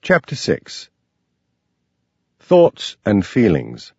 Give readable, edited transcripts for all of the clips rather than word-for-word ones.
Chapter 6. Thoughts and Feelings.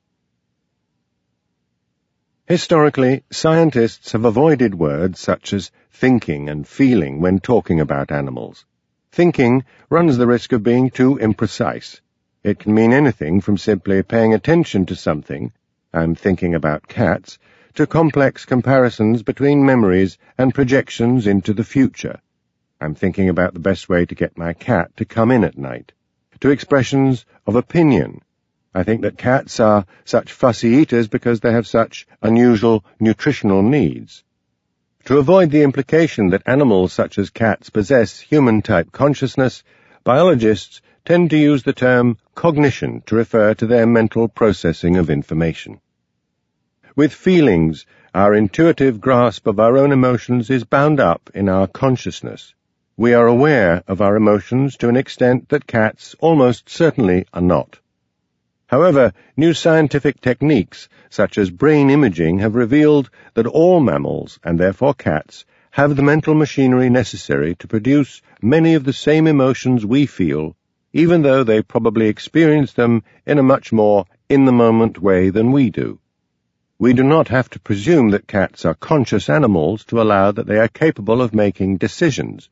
Historically, scientists have avoided words such as thinking and feeling when talking about animals. Thinking runs the risk of being too imprecise. It can mean anything from simply paying attention to something, I'm thinking about cats, to complex comparisons between memories and projections into the future. I'm thinking about the best way to get my cat to come in at night, to expressions of opinion. I think that cats are such fussy eaters because they have such unusual nutritional needs. To avoid the implication that animals such as cats possess human-type consciousness, biologists tend to use the term cognition to refer to their mental processing of information. With feelings, our intuitive grasp of our own emotions is bound up in our consciousness. We are aware of our emotions to an extent that cats almost certainly are not. However, new scientific techniques, such as brain imaging, have revealed that all mammals, and therefore cats, have the mental machinery necessary to produce many of the same emotions we feel, even though they probably experience them in a much more in-the-moment way than we do. We do not have to presume that cats are conscious animals to allow that they are capable of making decisions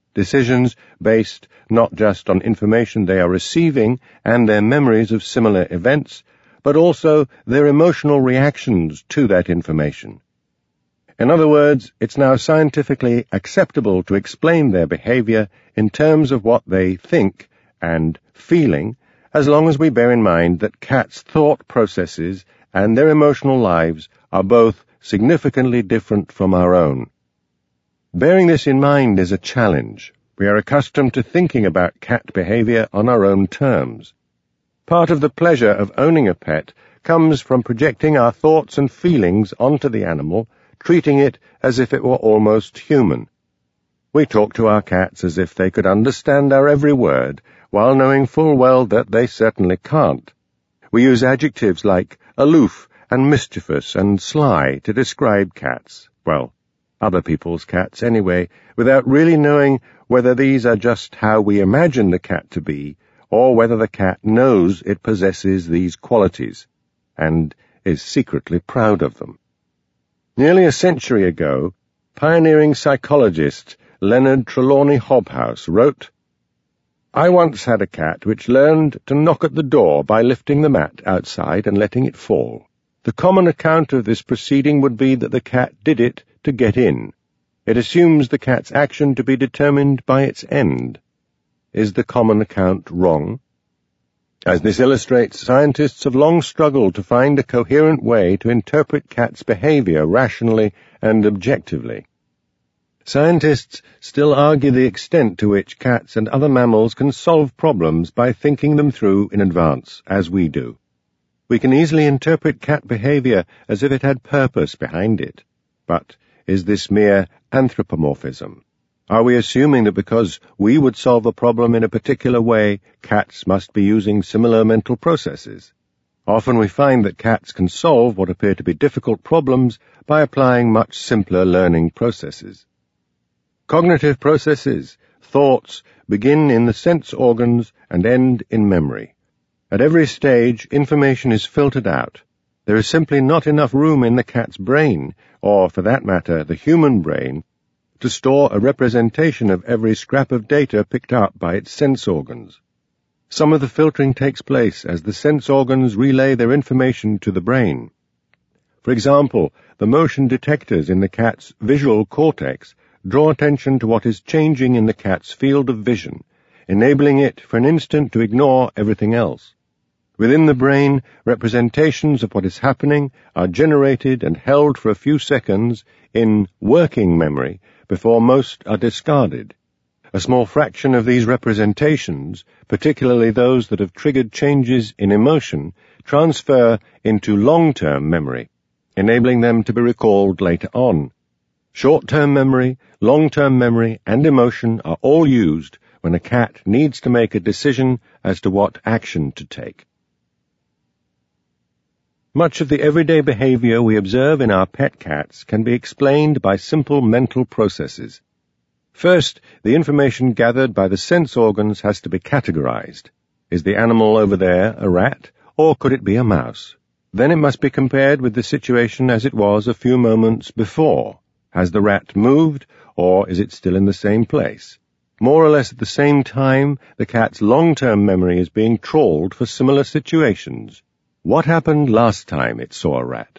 based not just on information they are receiving and their memories of similar events, but also their emotional reactions to that information. In other words, it's now scientifically acceptable to explain their behavior in terms of what they think and feeling, as long as we bear in mind that cats' thought processes and their emotional lives are both significantly different from our own. Bearing this in mind is a challenge. We are accustomed to thinking about cat behavior on our own terms. Part of the pleasure of owning a pet comes from projecting our thoughts and feelings onto the animal, treating it as if it were almost human. We talk to our cats as if they could understand our every word, while knowing full well that they certainly can't. We use adjectives like aloof and mischievous and sly to describe cats. Well, other people's cats anyway, without really knowing whether these are just how we imagine the cat to be, or whether the cat knows it possesses these qualities, and is secretly proud of them. Nearly a century ago, pioneering psychologist Leonard Trelawney Hobhouse wrote, "I once had a cat which learned to knock at the door by lifting the mat outside and letting it fall. The common account of this proceeding would be that the cat did it to get in. It assumes the cat's action to be determined by its end. Is the common account wrong?" As this illustrates, scientists have long struggled to find a coherent way to interpret cats' behavior rationally and objectively. Scientists still argue the extent to which cats and other mammals can solve problems by thinking them through in advance, as we do. We can easily interpret cat behavior as if it had purpose behind it. But is this mere anthropomorphism? Are we assuming that because we would solve a problem in a particular way, cats must be using similar mental processes? Often we find that cats can solve what appear to be difficult problems by applying much simpler learning processes. Cognitive processes, thoughts, begin in the sense organs and end in memory. At every stage, information is filtered out. There is simply not enough room in the cat's brain, or for that matter, the human brain, to store a representation of every scrap of data picked up by its sense organs. Some of the filtering takes place as the sense organs relay their information to the brain. For example, the motion detectors in the cat's visual cortex draw attention to what is changing in the cat's field of vision, enabling it for an instant to ignore everything else. Within the brain, representations of what is happening are generated and held for a few seconds in working memory before most are discarded. A small fraction of these representations, particularly those that have triggered changes in emotion, transfer into long-term memory, enabling them to be recalled later on. Short-term memory, long-term memory, and emotion are all used when a cat needs to make a decision as to what action to take. Much of the everyday behavior we observe in our pet cats can be explained by simple mental processes. First, the information gathered by the sense organs has to be categorized. Is the animal over there a rat, or could it be a mouse? Then it must be compared with the situation as it was a few moments before. Has the rat moved, or is it still in the same place? More or less at the same time, the cat's long-term memory is being trawled for similar situations. What happened last time it saw a rat?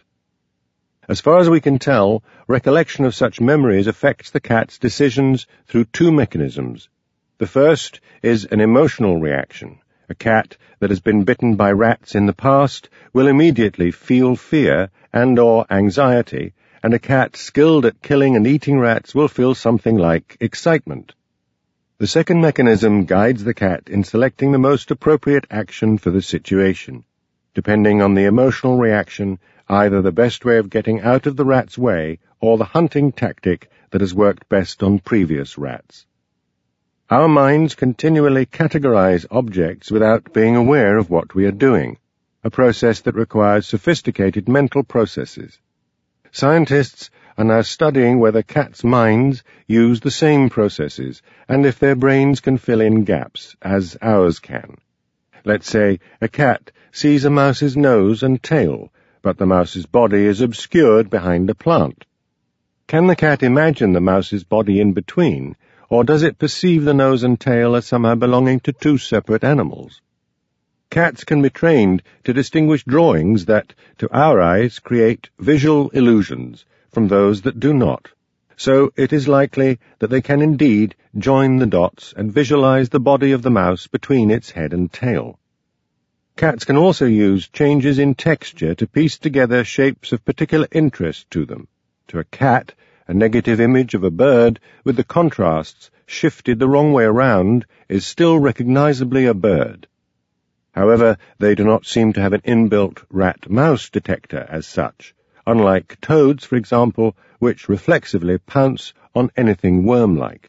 As far as we can tell, recollection of such memories affects the cat's decisions through two mechanisms. The first is an emotional reaction. A cat that has been bitten by rats in the past will immediately feel fear and/or anxiety, and a cat skilled at killing and eating rats will feel something like excitement. The second mechanism guides the cat in selecting the most appropriate action for the situation. Depending on the emotional reaction, either the best way of getting out of the rat's way or the hunting tactic that has worked best on previous rats. Our minds continually categorize objects without being aware of what we are doing, a process that requires sophisticated mental processes. Scientists are now studying whether cats' minds use the same processes and if their brains can fill in gaps, as ours can. Let's say a cat sees a mouse's nose and tail, but the mouse's body is obscured behind a plant. Can the cat imagine the mouse's body in between, or does it perceive the nose and tail as somehow belonging to two separate animals? Cats can be trained to distinguish drawings that, to our eyes, create visual illusions from those that do not. So it is likely that they can indeed join the dots and visualize the body of the mouse between its head and tail. Cats can also use changes in texture to piece together shapes of particular interest to them. To a cat, a negative image of a bird with the contrasts shifted the wrong way around is still recognizably a bird. However, they do not seem to have an inbuilt rat-mouse detector as such, unlike toads, for example, which reflexively pounce on anything worm-like.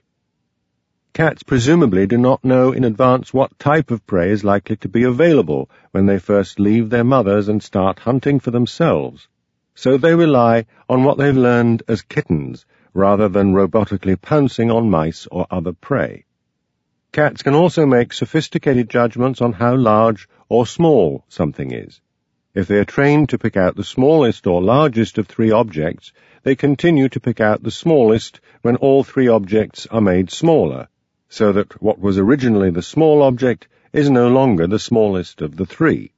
Cats presumably do not know in advance what type of prey is likely to be available when they first leave their mothers and start hunting for themselves, so they rely on what they've learned as kittens rather than robotically pouncing on mice or other prey. Cats can also make sophisticated judgments on how large or small something is. If they are trained to pick out the smallest or largest of three objects, they continue to pick out the smallest when all three objects are made smaller, so that what was originally the small object is no longer the smallest of the three.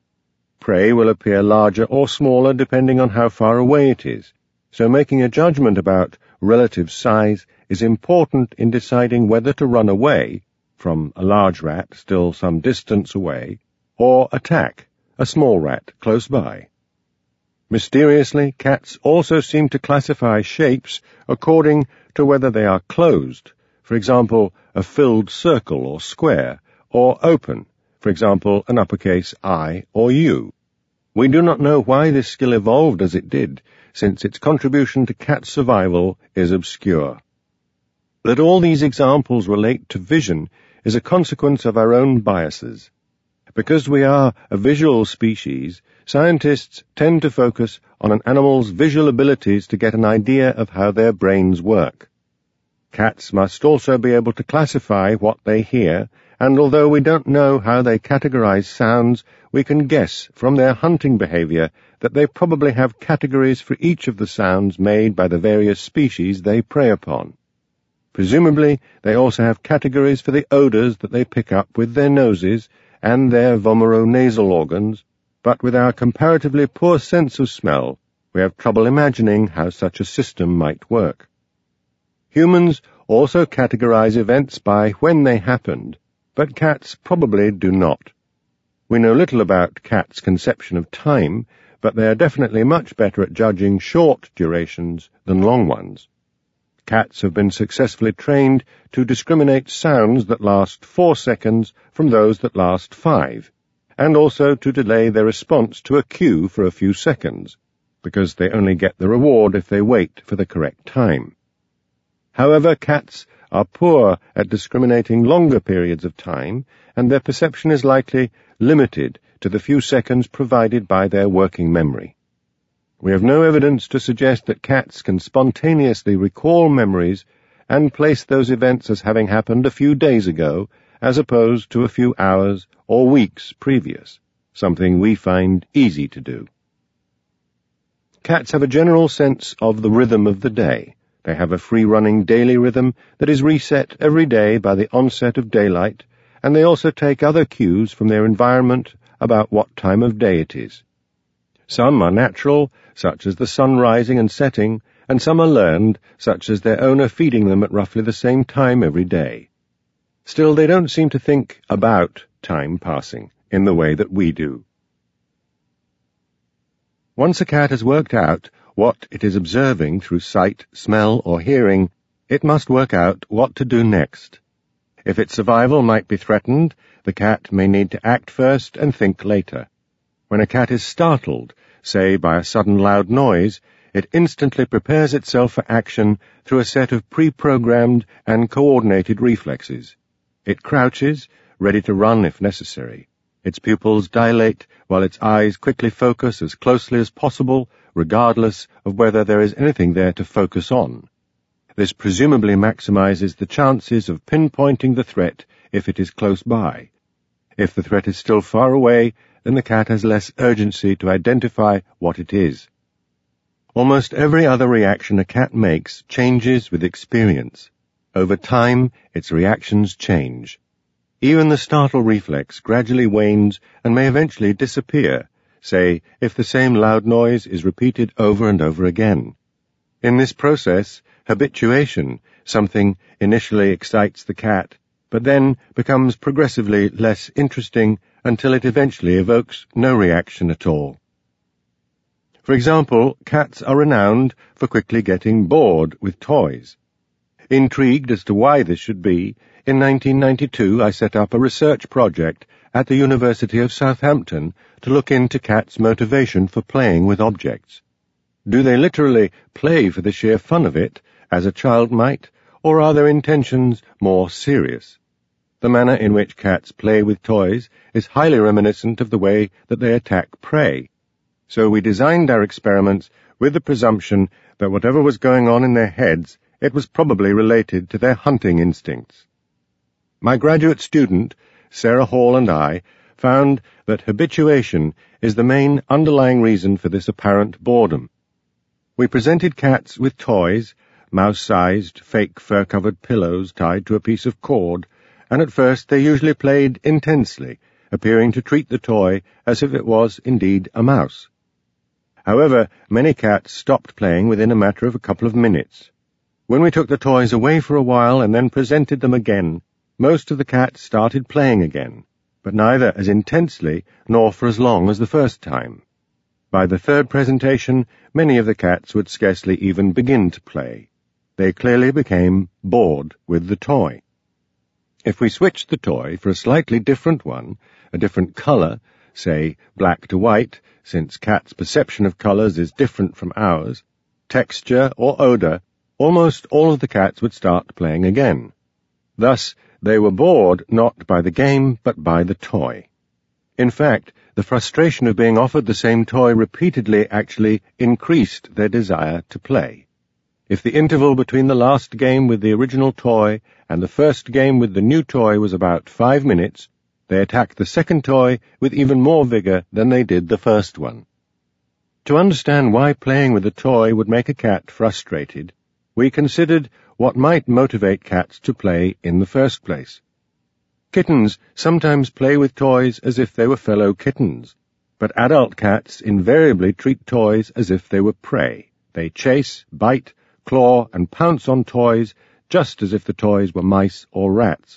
Prey will appear larger or smaller depending on how far away it is, so making a judgment about relative size is important in deciding whether to run away from a large rat still some distance away, or attack a small rat close by. Mysteriously, cats also seem to classify shapes according to whether they are closed, for example, a filled circle or square, or open, for example, an uppercase I or U. We do not know why this skill evolved as it did, since its contribution to cat survival is obscure. That all these examples relate to vision is a consequence of our own biases. Because we are a visual species, scientists tend to focus on an animal's visual abilities to get an idea of how their brains work. Cats must also be able to classify what they hear, and although we don't know how they categorize sounds, we can guess from their hunting behavior that they probably have categories for each of the sounds made by the various species they prey upon. Presumably, they also have categories for the odors that they pick up with their noses and their vomeronasal organs, but with our comparatively poor sense of smell, we have trouble imagining how such a system might work. Humans also categorize events by when they happened, but cats probably do not. We know little about cats' conception of time, but they are definitely much better at judging short durations than long ones. Cats have been successfully trained to discriminate sounds that last 4 seconds from those that last 5, and also to delay their response to a cue for a few seconds, because they only get the reward if they wait for the correct time. However, cats are poor at discriminating longer periods of time, and their perception is likely limited to the few seconds provided by their working memory. We have no evidence to suggest that cats can spontaneously recall memories and place those events as having happened a few days ago, as opposed to a few hours or weeks previous, something we find easy to do. Cats have a general sense of the rhythm of the day. They have a free-running daily rhythm that is reset every day by the onset of daylight, and they also take other cues from their environment about what time of day it is. Some are natural, such as the sun rising and setting, and some are learned, such as their owner feeding them at roughly the same time every day. Still, they don't seem to think about time passing in the way that we do. Once a cat has worked out what it is observing through sight, smell, or hearing, it must work out what to do next. If its survival might be threatened, the cat may need to act first and think later. When a cat is startled, say by a sudden loud noise, it instantly prepares itself for action through a set of pre-programmed and coordinated reflexes. It crouches, ready to run if necessary. Its pupils dilate while its eyes quickly focus as closely as possible, regardless of whether there is anything there to focus on. This presumably maximizes the chances of pinpointing the threat if it is close by. If the threat is still far away, then the cat has less urgency to identify what it is. Almost every other reaction a cat makes changes with experience. Over time, its reactions change. Even the startle reflex gradually wanes and may eventually disappear, say, if the same loud noise is repeated over and over again. In this process, habituation, something initially excites the cat, but then becomes progressively less interesting until it eventually evokes no reaction at all. For example, cats are renowned for quickly getting bored with toys. Intrigued as to why this should be, in 1992 I set up a research project at the University of Southampton to look into cats' motivation for playing with objects. Do they literally play for the sheer fun of it, as a child might, or are their intentions more serious? The manner in which cats play with toys is highly reminiscent of the way that they attack prey. So we designed our experiments with the presumption that whatever was going on in their heads, it was probably related to their hunting instincts. My graduate student, Sarah Hall, and I found that habituation is the main underlying reason for this apparent boredom. We presented cats with toys, mouse-sized, fake fur-covered pillows tied to a piece of cord, and at first they usually played intensely, appearing to treat the toy as if it was indeed a mouse. However, many cats stopped playing within a matter of a couple of minutes. When we took the toys away for a while and then presented them again, most of the cats started playing again, but neither as intensely nor for as long as the first time. By the third presentation, many of the cats would scarcely even begin to play. They clearly became bored with the toy. If we switched the toy for a slightly different one, a different color, say black to white, since cats' perception of colors is different from ours, texture or odor, almost all of the cats would start playing again. Thus, they were bored not by the game, but by the toy. In fact, the frustration of being offered the same toy repeatedly actually increased their desire to play. If the interval between the last game with the original toy and the first game with the new toy was about 5 minutes, they attacked the second toy with even more vigor than they did the first one. To understand why playing with a toy would make a cat frustrated, we considered what might motivate cats to play in the first place. Kittens sometimes play with toys as if they were fellow kittens, but adult cats invariably treat toys as if they were prey. They chase, bite, claw, and pounce on toys just as if the toys were mice or rats.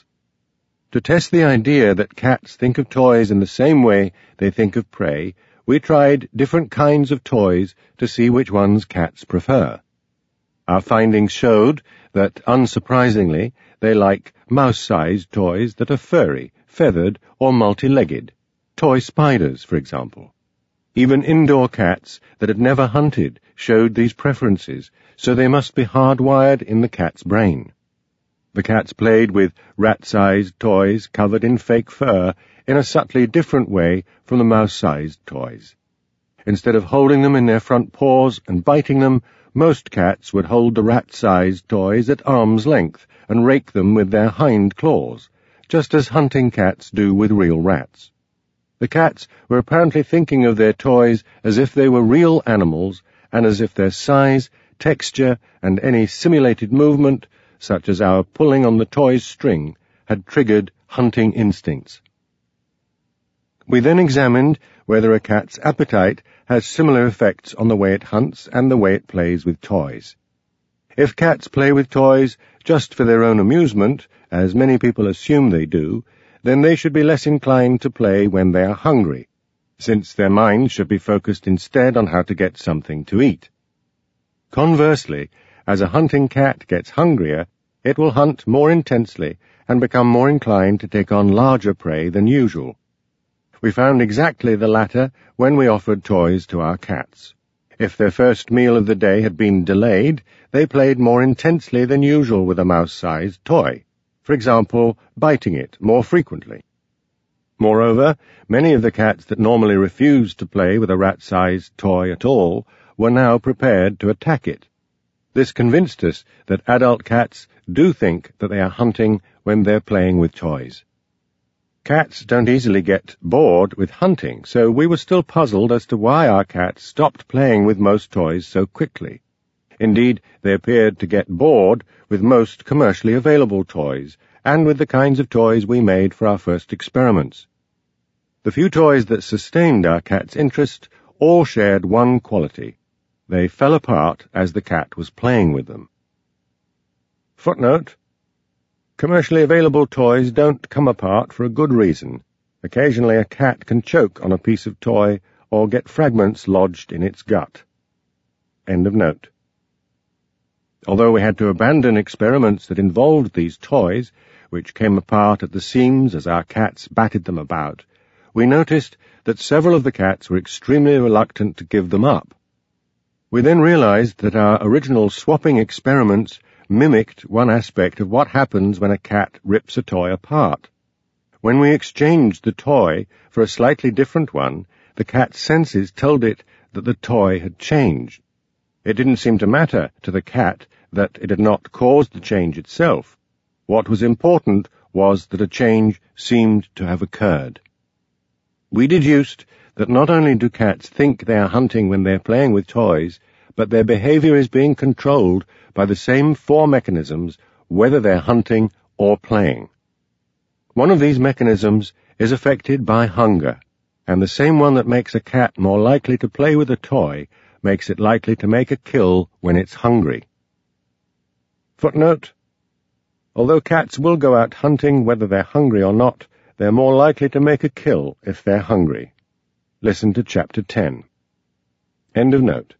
To test the idea that cats think of toys in the same way they think of prey, we tried different kinds of toys to see which ones cats prefer. Our findings showed that, unsurprisingly, they like mouse-sized toys that are furry, feathered, or multi-legged. Toy spiders, for example. Even indoor cats that had never hunted showed these preferences, so they must be hardwired in the cat's brain. The cats played with rat-sized toys covered in fake fur in a subtly different way from the mouse-sized toys. Instead of holding them in their front paws and biting them, most cats would hold the rat-sized toys at arm's length and rake them with their hind claws, just as hunting cats do with real rats. The cats were apparently thinking of their toys as if they were real animals and as if their size, texture, and any simulated movement, such as our pulling on the toy's string, had triggered hunting instincts. We then examined whether a cat's appetite has similar effects on the way it hunts and the way it plays with toys. If cats play with toys just for their own amusement, as many people assume they do, then they should be less inclined to play when they are hungry, since their minds should be focused instead on how to get something to eat. Conversely, as a hunting cat gets hungrier, it will hunt more intensely and become more inclined to take on larger prey than usual. We found exactly the latter when we offered toys to our cats. If their first meal of the day had been delayed, they played more intensely than usual with a mouse-sized toy, for example, biting it more frequently. Moreover, many of the cats that normally refused to play with a rat-sized toy at all were now prepared to attack it. This convinced us that adult cats do think that they are hunting when they're playing with toys. Cats don't easily get bored with hunting, so we were still puzzled as to why our cats stopped playing with most toys so quickly. Indeed, they appeared to get bored with most commercially available toys, and with the kinds of toys we made for our first experiments. The few toys that sustained our cat's interest all shared one quality. They fell apart as the cat was playing with them. Footnote: commercially available toys don't come apart for a good reason. Occasionally a cat can choke on a piece of toy or get fragments lodged in its gut. End of note. Although we had to abandon experiments that involved these toys, which came apart at the seams as our cats batted them about, we noticed that several of the cats were extremely reluctant to give them up. We then realized that our original swapping experiments mimicked one aspect of what happens when a cat rips a toy apart. When we exchanged the toy for a slightly different one, the cat's senses told it that the toy had changed. It didn't seem to matter to the cat that it had not caused the change itself. What was important was that a change seemed to have occurred. We deduced that not only do cats think they are hunting when they're playing with toys, but their behavior is being controlled by the same four mechanisms, whether they're hunting or playing. One of these mechanisms is affected by hunger, and the same one that makes a cat more likely to play with a toy makes it likely to make a kill when it's hungry. Footnote: although cats will go out hunting whether they're hungry or not, they're more likely to make a kill if they're hungry. Listen to Chapter 10. End of note.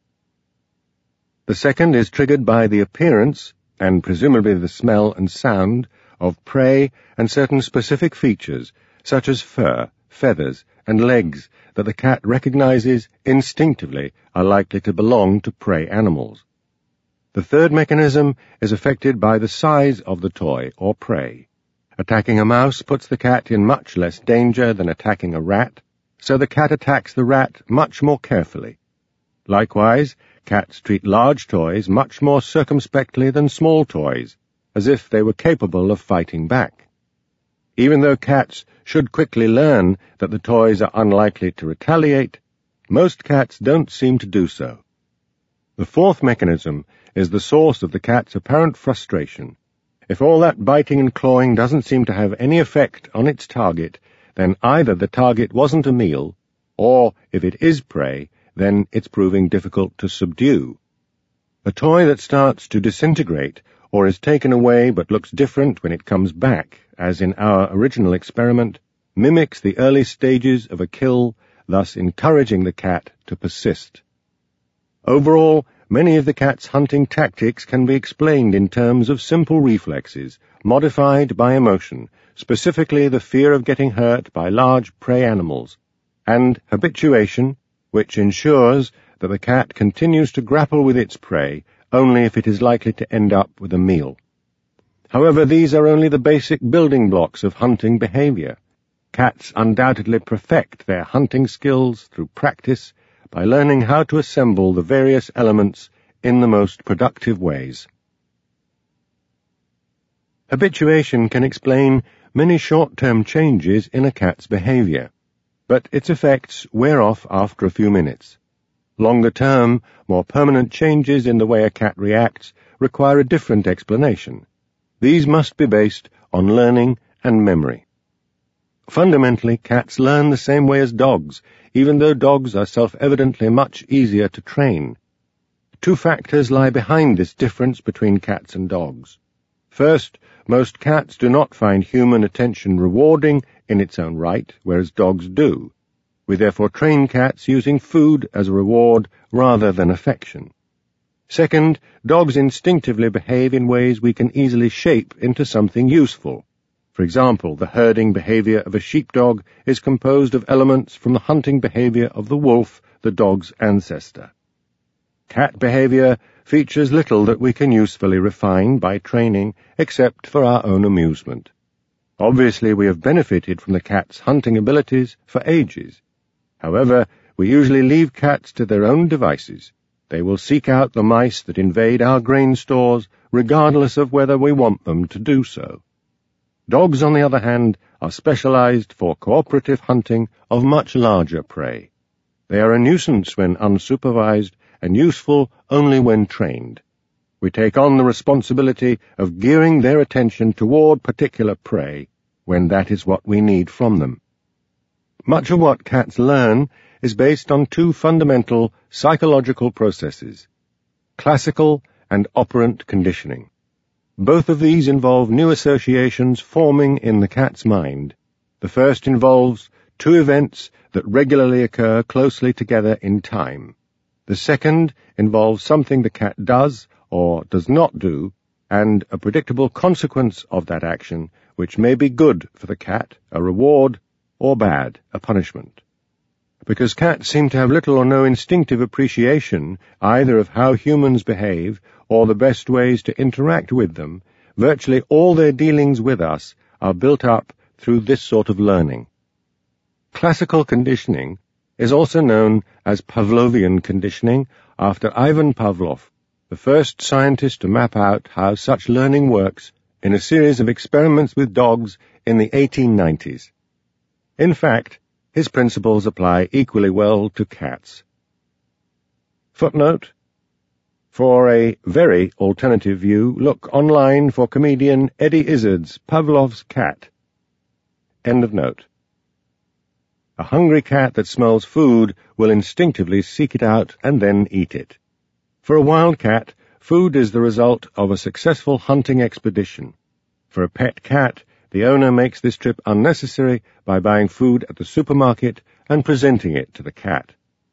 The second is triggered by the appearance, and presumably the smell and sound, of prey and certain specific features, such as fur, feathers, and legs, that the cat recognizes instinctively are likely to belong to prey animals. The third mechanism is affected by the size of the toy or prey. Attacking a mouse puts the cat in much less danger than attacking a rat, so the cat attacks the rat much more carefully. Likewise, cats treat large toys much more circumspectly than small toys, as if they were capable of fighting back. Even though cats should quickly learn that the toys are unlikely to retaliate, most cats don't seem to do so. The fourth mechanism is the source of the cat's apparent frustration. If all that biting and clawing doesn't seem to have any effect on its target, then either the target wasn't a meal, or, if it is prey, then it's proving difficult to subdue. A toy that starts to disintegrate or is taken away but looks different when it comes back, as in our original experiment, mimics the early stages of a kill, thus encouraging the cat to persist. Overall, many of the cat's hunting tactics can be explained in terms of simple reflexes, modified by emotion, specifically the fear of getting hurt by large prey animals, and habituation, which ensures that the cat continues to grapple with its prey only if it is likely to end up with a meal. However, these are only the basic building blocks of hunting behavior. Cats undoubtedly perfect their hunting skills through practice, by learning how to assemble the various elements in the most productive ways. Habituation can explain many short-term changes in a cat's behavior, but its effects wear off after a few minutes. Longer-term, more permanent changes in the way a cat reacts require a different explanation. These must be based on learning and memory. Fundamentally, cats learn the same way as dogs, even though dogs are self-evidently much easier to train. Two factors lie behind this difference between cats and dogs. First, most cats do not find human attention rewarding in its own right, whereas dogs do. We therefore train cats using food as a reward rather than affection. Second, dogs instinctively behave in ways we can easily shape into something useful. For example, the herding behavior of a sheepdog is composed of elements from the hunting behavior of the wolf, the dog's ancestor. Cat behavior features little that we can usefully refine by training, except for our own amusement. Obviously, we have benefited from the cat's hunting abilities for ages. However, we usually leave cats to their own devices. They will seek out the mice that invade our grain stores, regardless of whether we want them to do so. Dogs, on the other hand, are specialized for cooperative hunting of much larger prey. They are a nuisance when unsupervised and useful only when trained. We take on the responsibility of gearing their attention toward particular prey when that is what we need from them. Much of what cats learn is based on two fundamental psychological processes: classical and operant conditioning. Both of these involve new associations forming in the cat's mind. The first involves two events that regularly occur closely together in time. The second involves something the cat does or does not do, and a predictable consequence of that action, which may be good for the cat, a reward, or bad, a punishment. Because cats seem to have little or no instinctive appreciation either of how humans behave or the best ways to interact with them, virtually all their dealings with us are built up through this sort of learning. Classical conditioning is also known as Pavlovian conditioning, after Ivan Pavlov, the first scientist to map out how such learning works in a series of experiments with dogs in the 1890s. In fact, his principles apply equally well to cats. Footnote: for a very alternative view, look online for comedian Eddie Izzard's Pavlov's Cat. End of note. A hungry cat that smells food will instinctively seek it out and then eat it. For a wild cat, food is the result of a successful hunting expedition. For a pet cat, the owner makes this trip unnecessary by buying food at the supermarket and presenting it to the cat.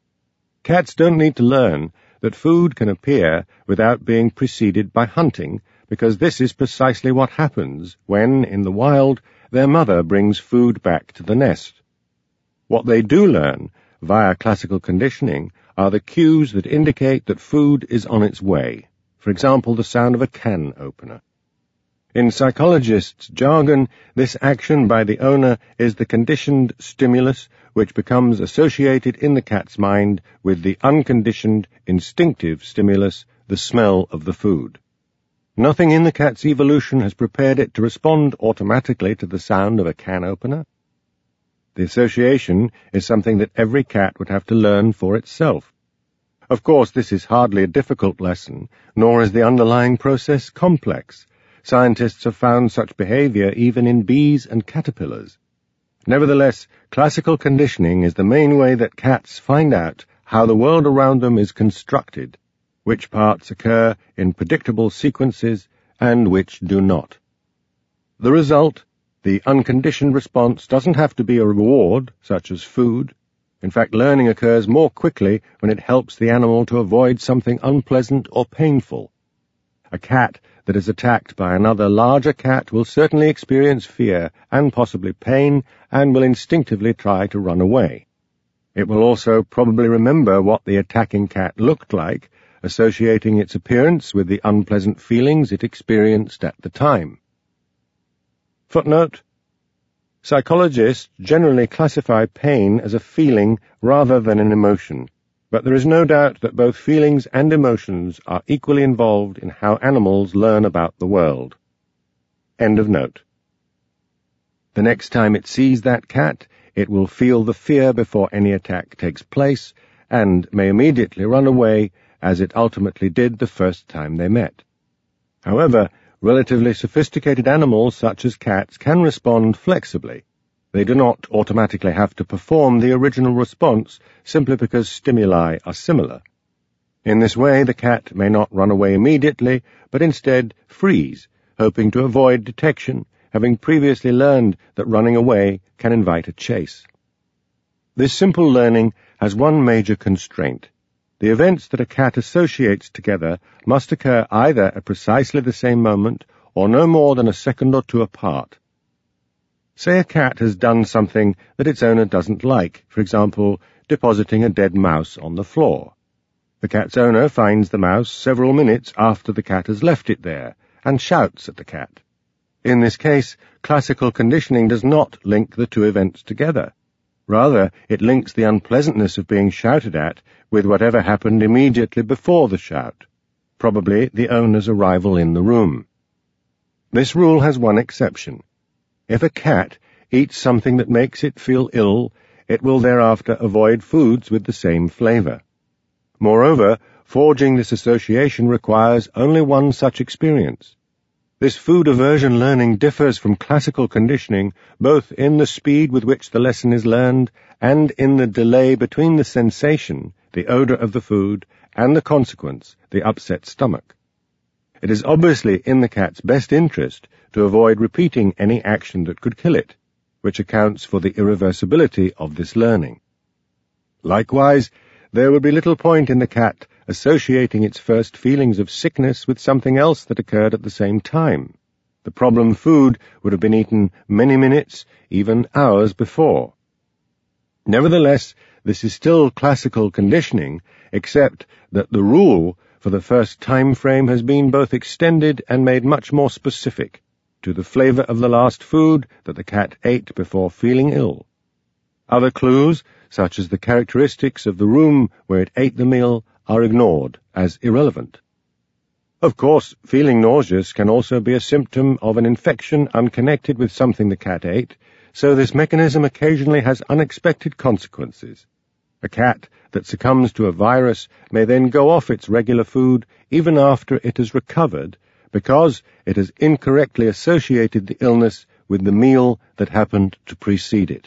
Cats don't need to learn that food can appear without being preceded by hunting, because this is precisely what happens when, in the wild, their mother brings food back to the nest. What they do learn, via classical conditioning, are the cues that indicate that food is on its way. For example, the sound of a can opener. In psychologists' jargon, this action by the owner is the conditioned stimulus which becomes associated in the cat's mind with the unconditioned, instinctive stimulus, the smell of the food. Nothing in the cat's evolution has prepared it to respond automatically to the sound of a can opener. The association is something that every cat would have to learn for itself. Of course, this is hardly a difficult lesson, nor is the underlying process complex. Scientists have found such behavior even in bees and caterpillars. Nevertheless, classical conditioning is the main way that cats find out how the world around them is constructed, which parts occur in predictable sequences and which do not. The result, the unconditioned response, doesn't have to be a reward, such as food. In fact, learning occurs more quickly when it helps the animal to avoid something unpleasant or painful. A cat that is attacked by another larger cat will certainly experience fear and possibly pain and will instinctively try to run away. It will also probably remember what the attacking cat looked like, associating its appearance with the unpleasant feelings it experienced at the time. Footnote: psychologists generally classify pain as a feeling rather than an emotion. but there is no doubt that both feelings and emotions are equally involved in how animals learn about the world. End of note. The next time it sees that cat, it will feel the fear before any attack takes place, and may immediately run away, as it ultimately did the first time they met. However, relatively sophisticated animals such as cats can respond flexibly. They do not automatically have to perform the original response simply because stimuli are similar. In this way, the cat may not run away immediately, but instead freeze, hoping to avoid detection, having previously learned that running away can invite a chase. This simple learning has one major constraint. The events that a cat associates together must occur either at precisely the same moment or no more than a second or two apart. Say a cat has done something that its owner doesn't like, for example, depositing a dead mouse on the floor. The cat's owner finds the mouse several minutes after the cat has left it there and shouts at the cat. In this case, classical conditioning does not link the two events together. Rather, it links the unpleasantness of being shouted at with whatever happened immediately before the shout, probably the owner's arrival in the room. This rule has one exception. If a cat eats something that makes it feel ill, it will thereafter avoid foods with the same flavor. Moreover, forging this association requires only one such experience. This food aversion learning differs from classical conditioning both in the speed with which the lesson is learned and in the delay between the sensation, the odor of the food, and the consequence, the upset stomach. It is obviously in the cat's best interest to avoid repeating any action that could kill it, which accounts for the irreversibility of this learning. Likewise, there would be little point in the cat associating its first feelings of sickness with something else that occurred at the same time. The problem food would have been eaten many minutes, even hours before. Nevertheless, this is still classical conditioning, except that the rule for the first time frame has been both extended and made much more specific to the flavor of the last food that the cat ate before feeling ill. Other clues, such as the characteristics of the room where it ate the meal, are ignored as irrelevant. Of course, feeling nauseous can also be a symptom of an infection unconnected with something the cat ate, so this mechanism occasionally has unexpected consequences. A cat that succumbs to a virus may then go off its regular food even after it has recovered because it has incorrectly associated the illness with the meal that happened to precede it.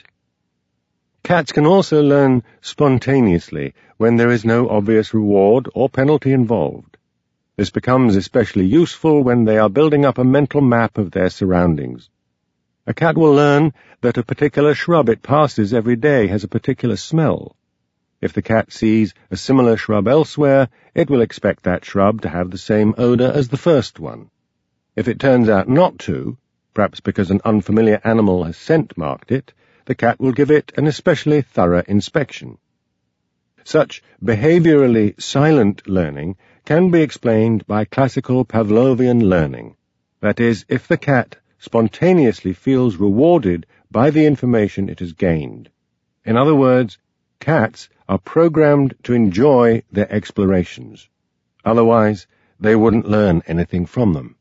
Cats can also learn spontaneously when there is no obvious reward or penalty involved. This becomes especially useful when they are building up a mental map of their surroundings. A cat will learn that a particular shrub it passes every day has a particular smell. If the cat sees a similar shrub elsewhere, it will expect that shrub to have the same odor as the first one. If it turns out not to, perhaps because an unfamiliar animal has scent-marked it, the cat will give it an especially thorough inspection. Such behaviorally silent learning can be explained by classical Pavlovian learning. That is, if the cat spontaneously feels rewarded by the information it has gained. In other words, cats are programmed to enjoy their explorations. Otherwise, they wouldn't learn anything from them.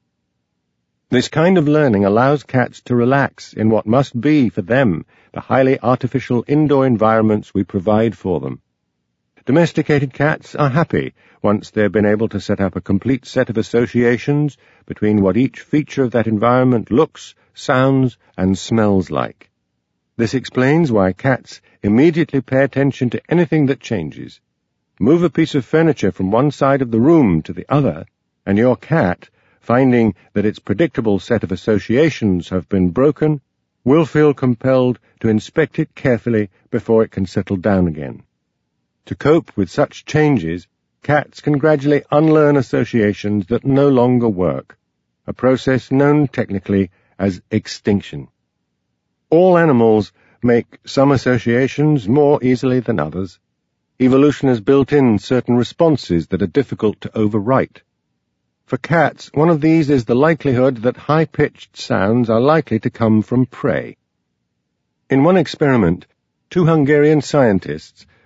This kind of learning allows cats to relax in what must be, for them, the highly artificial indoor environments we provide for them. Domesticated cats are happy once they've been able to set up a complete set of associations between what each feature of that environment looks, sounds, and smells like. This explains why cats immediately pay attention to anything that changes. Move a piece of furniture from one side of the room to the other, and your cat, finding that its predictable set of associations have been broken, will feel compelled to inspect it carefully before it can settle down again. To cope with such changes, cats can gradually unlearn associations that no longer work, a process known technically as extinction. All animals make some associations more easily than others. Evolution has built in certain responses that are difficult to overwrite. For cats, one of these is the likelihood that high-pitched sounds are likely to come from prey. In one experiment, 2 Hungarian scientists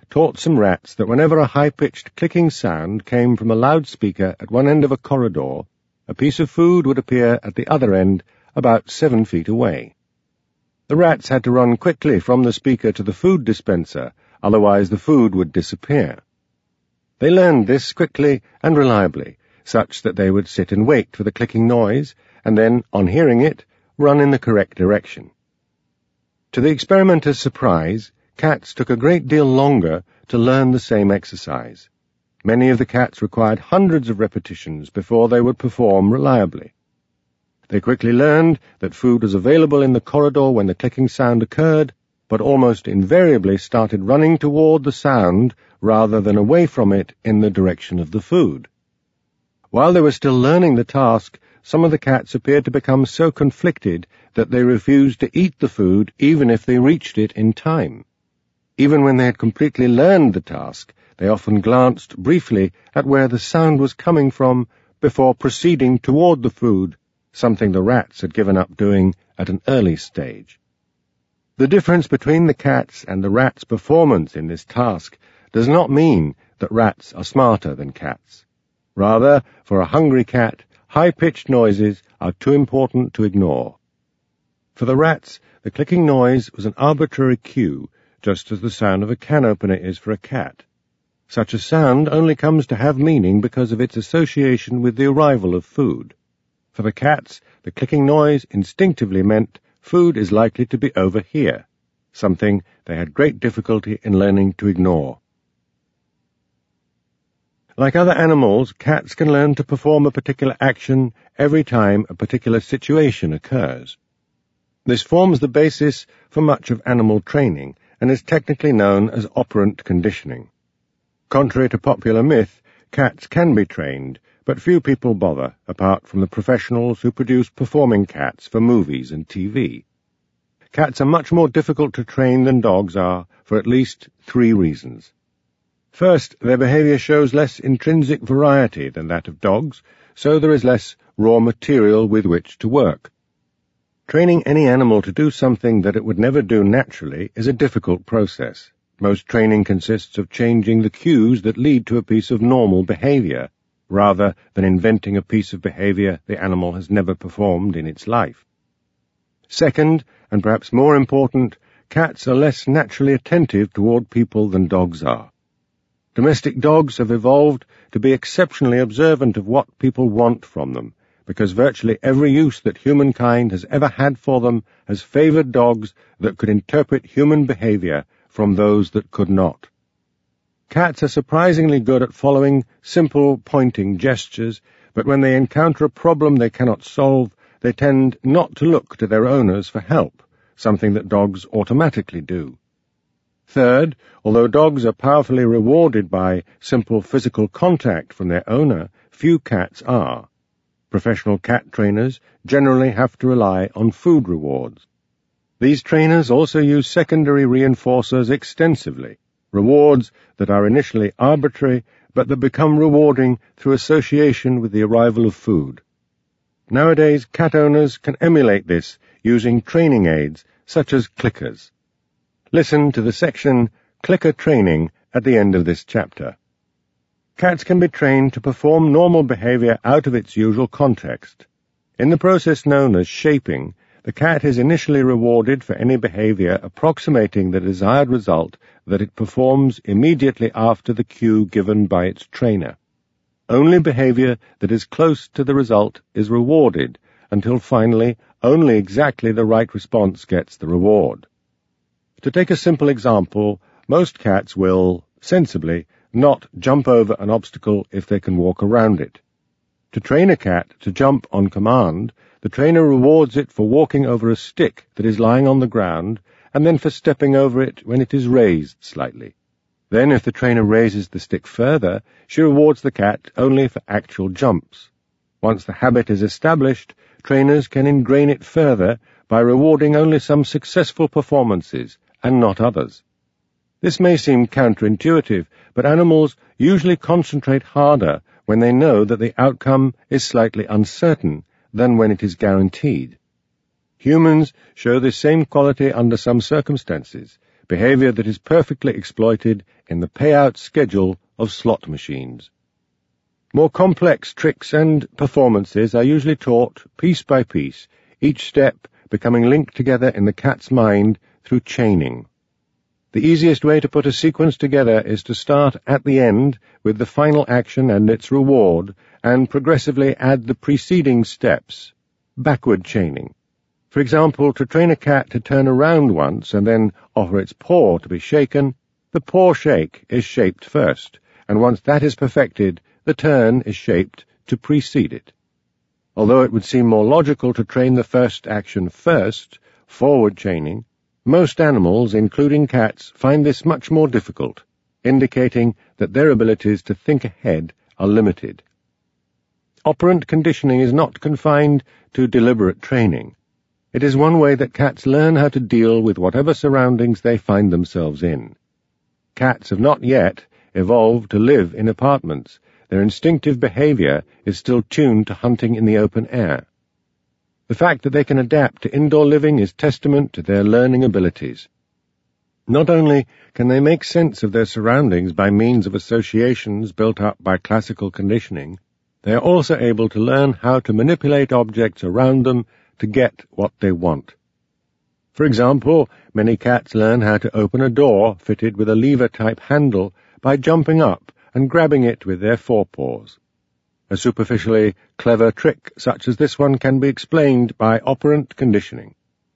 taught some rats that whenever a high-pitched clicking sound came from a loudspeaker at one end of a corridor, a piece of food would appear at the other end about 7 feet away. The rats had to run quickly from the speaker to the food dispenser, otherwise the food would disappear. They learned this quickly and reliably, such that they would sit and wait for the clicking noise, and then, on hearing it, run in the correct direction. To the experimenters' surprise, cats took a great deal longer to learn the same exercise. Many of the cats required hundreds of repetitions before they would perform reliably. They quickly learned that food was available in the corridor when the clicking sound occurred, but almost invariably started running toward the sound rather than away from it in the direction of the food. While they were still learning the task, some of the cats appeared to become so conflicted that they refused to eat the food even if they reached it in time. Even when they had completely learned the task, they often glanced briefly at where the sound was coming from before proceeding toward the food, something the rats had given up doing at an early stage. The difference between the cats and the rats' performance in this task does not mean that rats are smarter than cats. Rather, for a hungry cat, high-pitched noises are too important to ignore. For the rats, the clicking noise was an arbitrary cue, just as the sound of a can opener is for a cat. Such a sound only comes to have meaning because of its association with the arrival of food. For the cats, the clicking noise instinctively meant food is likely to be over here, something they had great difficulty in learning to ignore. Like other animals, cats can learn to perform a particular action every time a particular situation occurs. This forms the basis for much of animal training and is technically known as operant conditioning. Contrary to popular myth, cats can be trained, but few people bother, apart from the professionals who produce performing cats for movies and TV. Cats are much more difficult to train than dogs are, for at least 3 reasons. First, their behavior shows less intrinsic variety than that of dogs, so there is less raw material with which to work. Training any animal to do something that it would never do naturally is a difficult process. Most training consists of changing the cues that lead to a piece of normal behavior, rather than inventing a piece of behavior the animal has never performed in its life. Second, and perhaps more important, cats are less naturally attentive toward people than dogs are. Domestic dogs have evolved to be exceptionally observant of what people want from them, because virtually every use that humankind has ever had for them has favored dogs that could interpret human behavior from those that could not. Cats are surprisingly good at following simple pointing gestures, but when they encounter a problem they cannot solve, they tend not to look to their owners for help, something that dogs automatically do. Third, although dogs are powerfully rewarded by simple physical contact from their owner, few cats are. Professional cat trainers generally have to rely on food rewards. These trainers also use secondary reinforcers extensively, rewards that are initially arbitrary but that become rewarding through association with the arrival of food. Nowadays, cat owners can emulate this using training aids such as clickers. Listen to the section Clicker Training at the end of this chapter. Cats can be trained to perform normal behavior out of its usual context. In the process known as shaping, the cat is initially rewarded for any behavior approximating the desired result that it performs immediately after the cue given by its trainer. Only behavior that is close to the result is rewarded, until finally only exactly the right response gets the reward. To take a simple example, most cats will, sensibly, not jump over an obstacle if they can walk around it. To train a cat to jump on command, the trainer rewards it for walking over a stick that is lying on the ground, and then for stepping over it when it is raised slightly. Then, if the trainer raises the stick further, she rewards the cat only for actual jumps. Once the habit is established, trainers can ingrain it further by rewarding only some successful performances, and not others. This may seem counterintuitive, but animals usually concentrate harder when they know that the outcome is slightly uncertain than when it is guaranteed. Humans show this same quality under some circumstances, behavior that is perfectly exploited in the payout schedule of slot machines. More complex tricks and performances are usually taught piece by piece, each step becoming linked together in the cat's mind through chaining. The easiest way to put a sequence together is to start at the end with the final action and its reward, and progressively add the preceding steps, backward chaining. For example, to train a cat to turn around once and then offer its paw to be shaken, the paw shake is shaped first, and once that is perfected, the turn is shaped to precede it. Although it would seem more logical to train the first action first, forward chaining, most animals, including cats, find this much more difficult, indicating that their abilities to think ahead are limited. Operant conditioning is not confined to deliberate training. It is one way that cats learn how to deal with whatever surroundings they find themselves in. Cats have not yet evolved to live in apartments. Their instinctive behavior is still tuned to hunting in the open air. The fact that they can adapt to indoor living is testament to their learning abilities. Not only can they make sense of their surroundings by means of associations built up by classical conditioning, they are also able to learn how to manipulate objects around them to get what they want. For example, many cats learn how to open a door fitted with a lever-type handle by jumping up and grabbing it with their forepaws. A superficially clever trick such as this one can be explained by operant conditioning.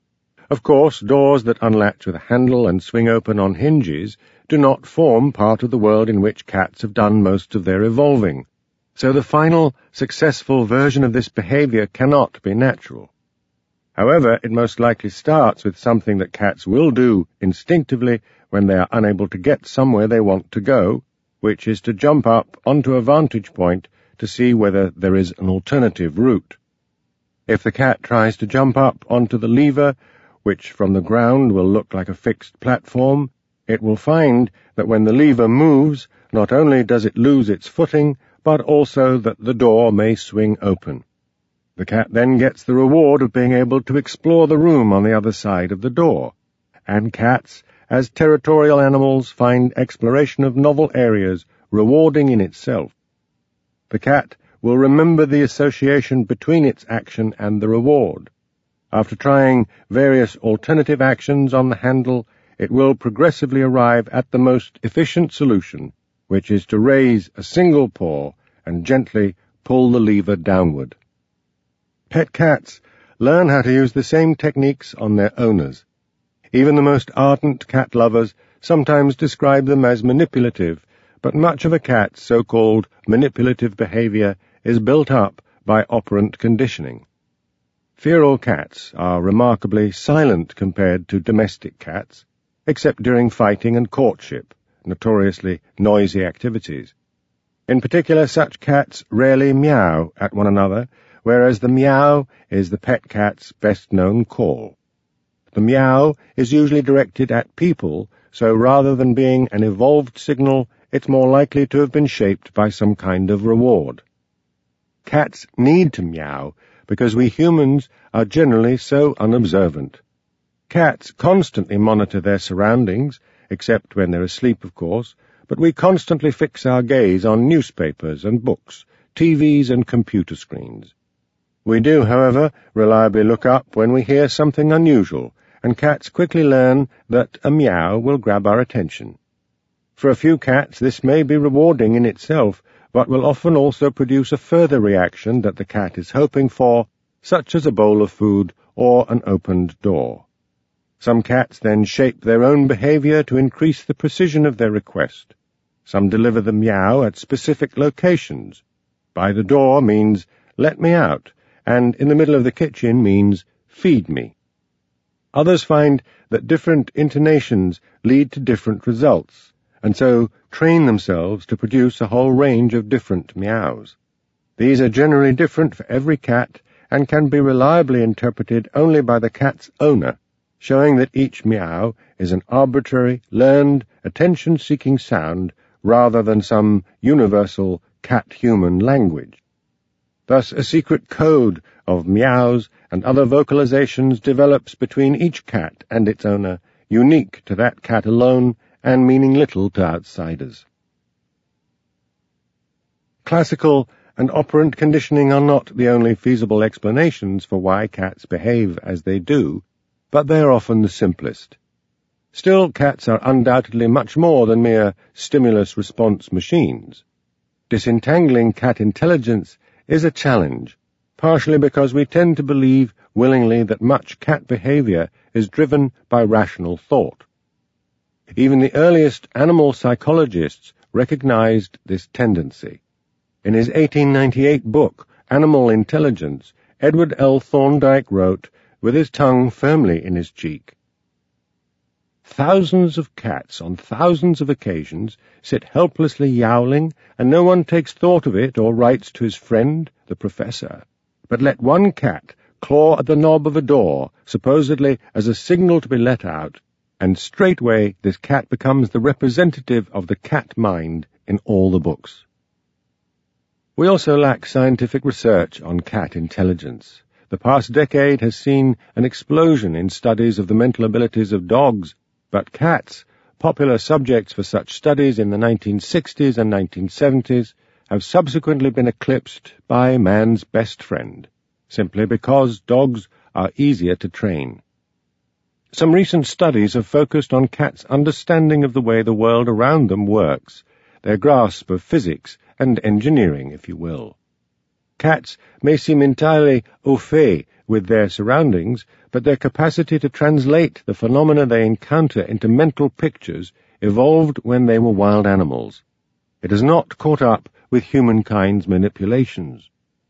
Of course, doors that unlatch with a handle and swing open on hinges do not form part of the world in which cats have done most of their evolving, so the final, successful version of this behavior cannot be natural. However, it most likely starts with something that cats will do instinctively when they are unable to get somewhere they want to go, which is to jump up onto a vantage point to see whether there is an alternative route. If the cat tries to jump up onto the lever, which from the ground will look like a fixed platform, it will find that when the lever moves, not only does it lose its footing, but also that the door may swing open. The cat then gets the reward of being able to explore the room on the other side of the door, and cats, as territorial animals, find exploration of novel areas rewarding in itself. The cat will remember the association between its action and the reward. After trying various alternative actions on the handle, it will progressively arrive at the most efficient solution, which is to raise a single paw and gently pull the lever downward. Pet cats learn how to use the same techniques on their owners. Even the most ardent cat lovers sometimes describe them as manipulative, but much of a cat's so-called manipulative behavior is built up by operant conditioning. Feral cats are remarkably silent compared to domestic cats, except during fighting and courtship, notoriously noisy activities. In particular, such cats rarely meow at one another, whereas the meow is the pet cat's best-known call. The meow is usually directed at people, so rather than being an evolved signal, it's more likely to have been shaped by some kind of reward. Cats need to meow because we humans are generally so unobservant. Cats constantly monitor their surroundings, except when they're asleep, of course, but we constantly fix our gaze on newspapers and books, TVs and computer screens. We do, however, reliably look up when we hear something unusual, and cats quickly learn that a meow will grab our attention. For a few cats, this may be rewarding in itself, but will often also produce a further reaction that the cat is hoping for, such as a bowl of food or an opened door. Some cats then shape their own behavior to increase the precision of their request. Some deliver the meow at specific locations. By the door means, let me out, and in the middle of the kitchen means, feed me. Others find that different intonations lead to different results, and so train themselves to produce a whole range of different meows. These are generally different for every cat and can be reliably interpreted only by the cat's owner, showing that each meow is an arbitrary, learned, attention-seeking sound rather than some universal cat-human language. Thus, a secret code of meows and other vocalizations develops between each cat and its owner, unique to that cat alone and meaning little to outsiders. Classical and operant conditioning are not the only feasible explanations for why cats behave as they do, but they are often the simplest. Still, cats are undoubtedly much more than mere stimulus-response machines. Disentangling cat intelligence is a challenge, partially because we tend to believe willingly that much cat behavior is driven by rational thought. Even the earliest animal psychologists recognized this tendency. In his 1898 book, Animal Intelligence, Edward L. Thorndike wrote, with his tongue firmly in his cheek, "Thousands of cats on thousands of occasions sit helplessly yowling, and no one takes thought of it or writes to his friend, the professor. But let one cat claw at the knob of a door, supposedly as a signal to be let out, and straightway this cat becomes the representative of the cat mind in all the books." We also lack scientific research on cat intelligence. The past decade has seen an explosion in studies of the mental abilities of dogs, but cats, popular subjects for such studies in the 1960s and 1970s, have subsequently been eclipsed by man's best friend, simply because dogs are easier to train. Some recent studies have focused on cats' understanding of the way the world around them works, their grasp of physics and engineering, if you will. Cats may seem entirely au fait with their surroundings, but their capacity to translate the phenomena they encounter into mental pictures evolved when they were wild animals. It has not caught up with humankind's manipulations.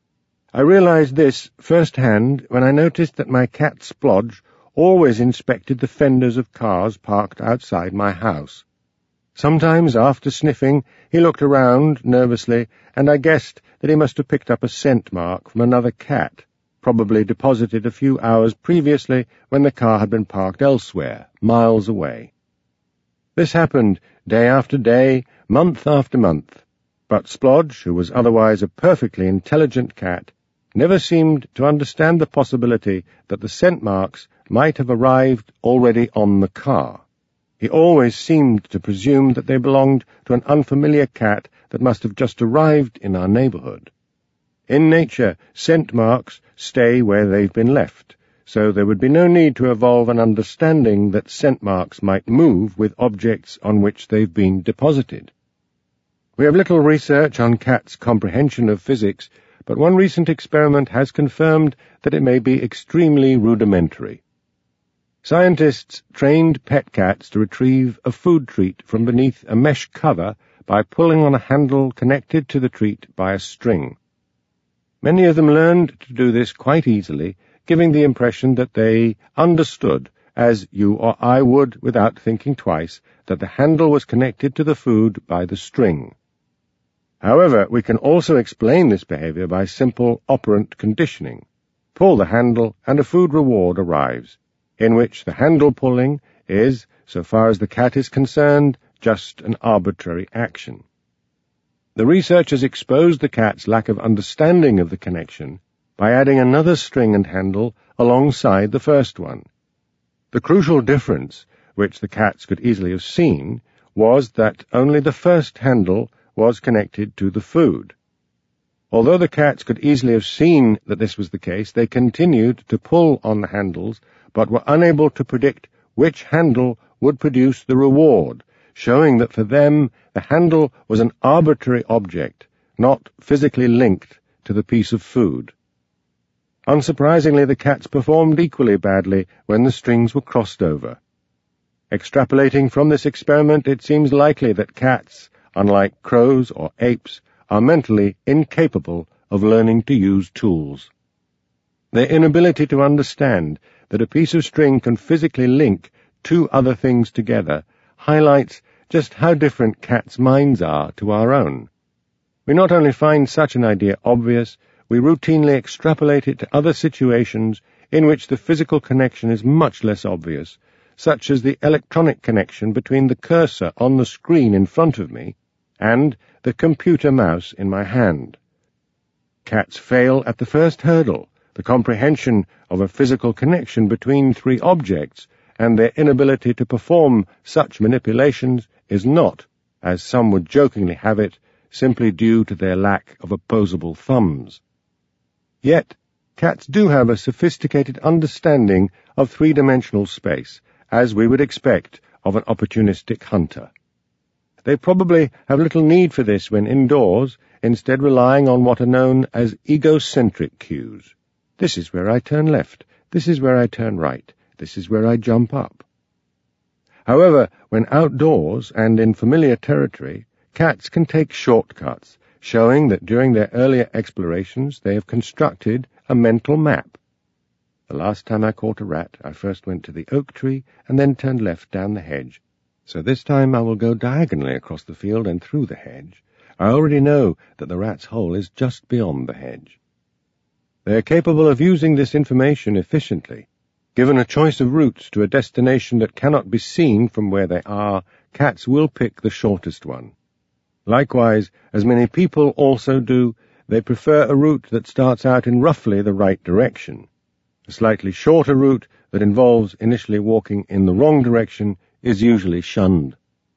I realized this firsthand when I noticed that my cat Splodge always inspected the fenders of cars parked outside my house. Sometimes, after sniffing, he looked around nervously, and I guessed that he must have picked up a scent mark from another cat, probably deposited a few hours previously when the car had been parked elsewhere, miles away. This happened day after day, month after month, but Splodge, who was otherwise a perfectly intelligent cat, never seemed to understand the possibility that the scent marks might have arrived already on the car. He always seemed to presume that they belonged to an unfamiliar cat that must have just arrived in our neighborhood. In nature, scent marks stay where they've been left, so there would be no need to evolve an understanding that scent marks might move with objects on which they've been deposited. We have little research on cats' comprehension of physics, but one recent experiment has confirmed that it may be extremely rudimentary. Scientists trained pet cats to retrieve a food treat from beneath a mesh cover by pulling on a handle connected to the treat by a string. Many of them learned to do this quite easily, giving the impression that they understood, as you or I would without thinking twice, that the handle was connected to the food by the string. However, we can also explain this behavior by simple operant conditioning. Pull the handle and a food reward arrives, in which the handle pulling is, so far as the cat is concerned, just an arbitrary action. The researchers exposed the cat's lack of understanding of the connection by adding another string and handle alongside the first one. The crucial difference, which the cats could easily have seen, was that only the first handle was connected to the food. Although the cats could easily have seen that this was the case, they continued to pull on the handles, but were unable to predict which handle would produce the reward, showing that for them the handle was an arbitrary object, not physically linked to the piece of food. Unsurprisingly, the cats performed equally badly when the strings were crossed over. Extrapolating from this experiment, it seems likely that cats, unlike crows or apes, are mentally incapable of learning to use tools. Their inability to understand that a piece of string can physically link two other things together highlights just how different cats' minds are to our own. We not only find such an idea obvious, we routinely extrapolate it to other situations in which the physical connection is much less obvious, such as the electronic connection between the cursor on the screen in front of me and the computer mouse in my hand. Cats fail at the first hurdle, the comprehension of a physical connection between three objects, and their inability to perform such manipulations is not, as some would jokingly have it, simply due to their lack of opposable thumbs. Yet, cats do have a sophisticated understanding of three-dimensional space, as we would expect of an opportunistic hunter. They probably have little need for this when indoors, instead relying on what are known as egocentric cues. This is where I turn left, this is where I turn right, this is where I jump up. However, when outdoors and in familiar territory, cats can take shortcuts, showing that during their earlier explorations they have constructed a mental map. The last time I caught a rat, I first went to the oak tree and then turned left down the hedge. So this time I will go diagonally across the field and through the hedge. I already know that the rat's hole is just beyond the hedge. They are capable of using this information efficiently. Given a choice of routes to a destination that cannot be seen from where they are, cats will pick the shortest one. Likewise, as many people also do, they prefer a route that starts out in roughly the right direction. A slightly shorter route that involves initially walking in the wrong direction is usually shunned.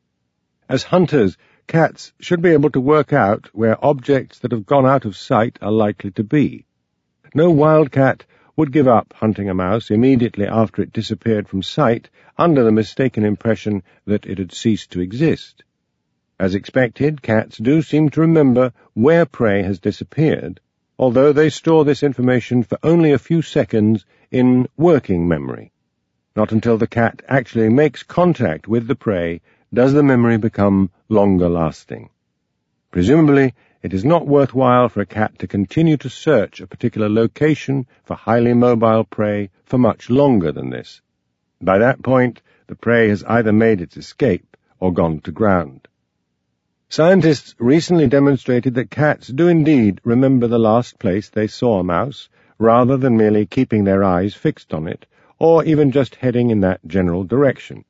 As hunters, cats should be able to work out where objects that have gone out of sight are likely to be. No wild cat would give up hunting a mouse immediately after it disappeared from sight under the mistaken impression that it had ceased to exist. As expected, cats do seem to remember where prey has disappeared, although they store this information for only a few seconds in working memory. Not until the cat actually makes contact with the prey does the memory become longer-lasting. Presumably, it is not worthwhile for a cat to continue to search a particular location for highly mobile prey for much longer than this. By that point, the prey has either made its escape or gone to ground. Scientists recently demonstrated that cats do indeed remember the last place they saw a mouse, rather than merely keeping their eyes fixed on it, or even just heading in that general direction.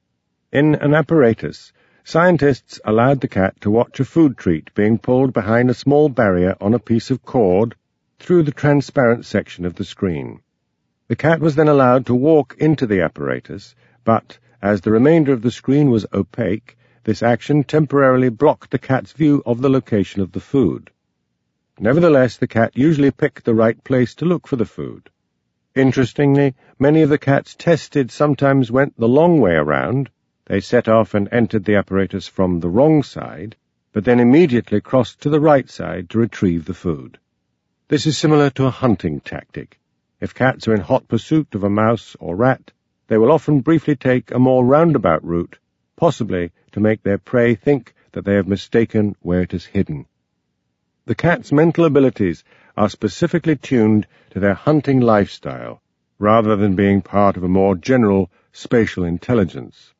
In an apparatus, scientists allowed the cat to watch a food treat being pulled behind a small barrier on a piece of cord through the transparent section of the screen. The cat was then allowed to walk into the apparatus, but, as the remainder of the screen was opaque, this action temporarily blocked the cat's view of the location of the food. Nevertheless, the cat usually picked the right place to look for the food. Interestingly, many of the cats tested sometimes went the long way around. They set off and entered the apparatus from the wrong side, but then immediately crossed to the right side to retrieve the food. This is similar to a hunting tactic. If cats are in hot pursuit of a mouse or rat, they will often briefly take a more roundabout route, possibly to make their prey think that they have mistaken where it is hidden. The cat's mental abilities are specifically tuned to their hunting lifestyle, rather than being part of a more general spatial intelligence.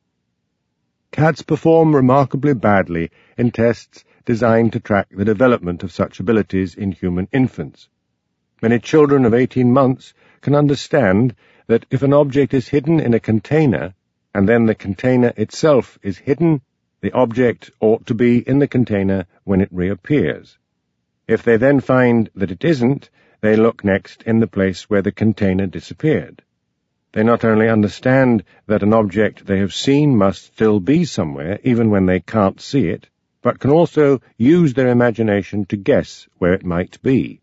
Cats perform remarkably badly in tests designed to track the development of such abilities in human infants. Many children of 18 months can understand that if an object is hidden in a container, and then the container itself is hidden, the object ought to be in the container when it reappears. If they then find that it isn't, they look next in the place where the container disappeared. They not only understand that an object they have seen must still be somewhere, even when they can't see it, but can also use their imagination to guess where it might be.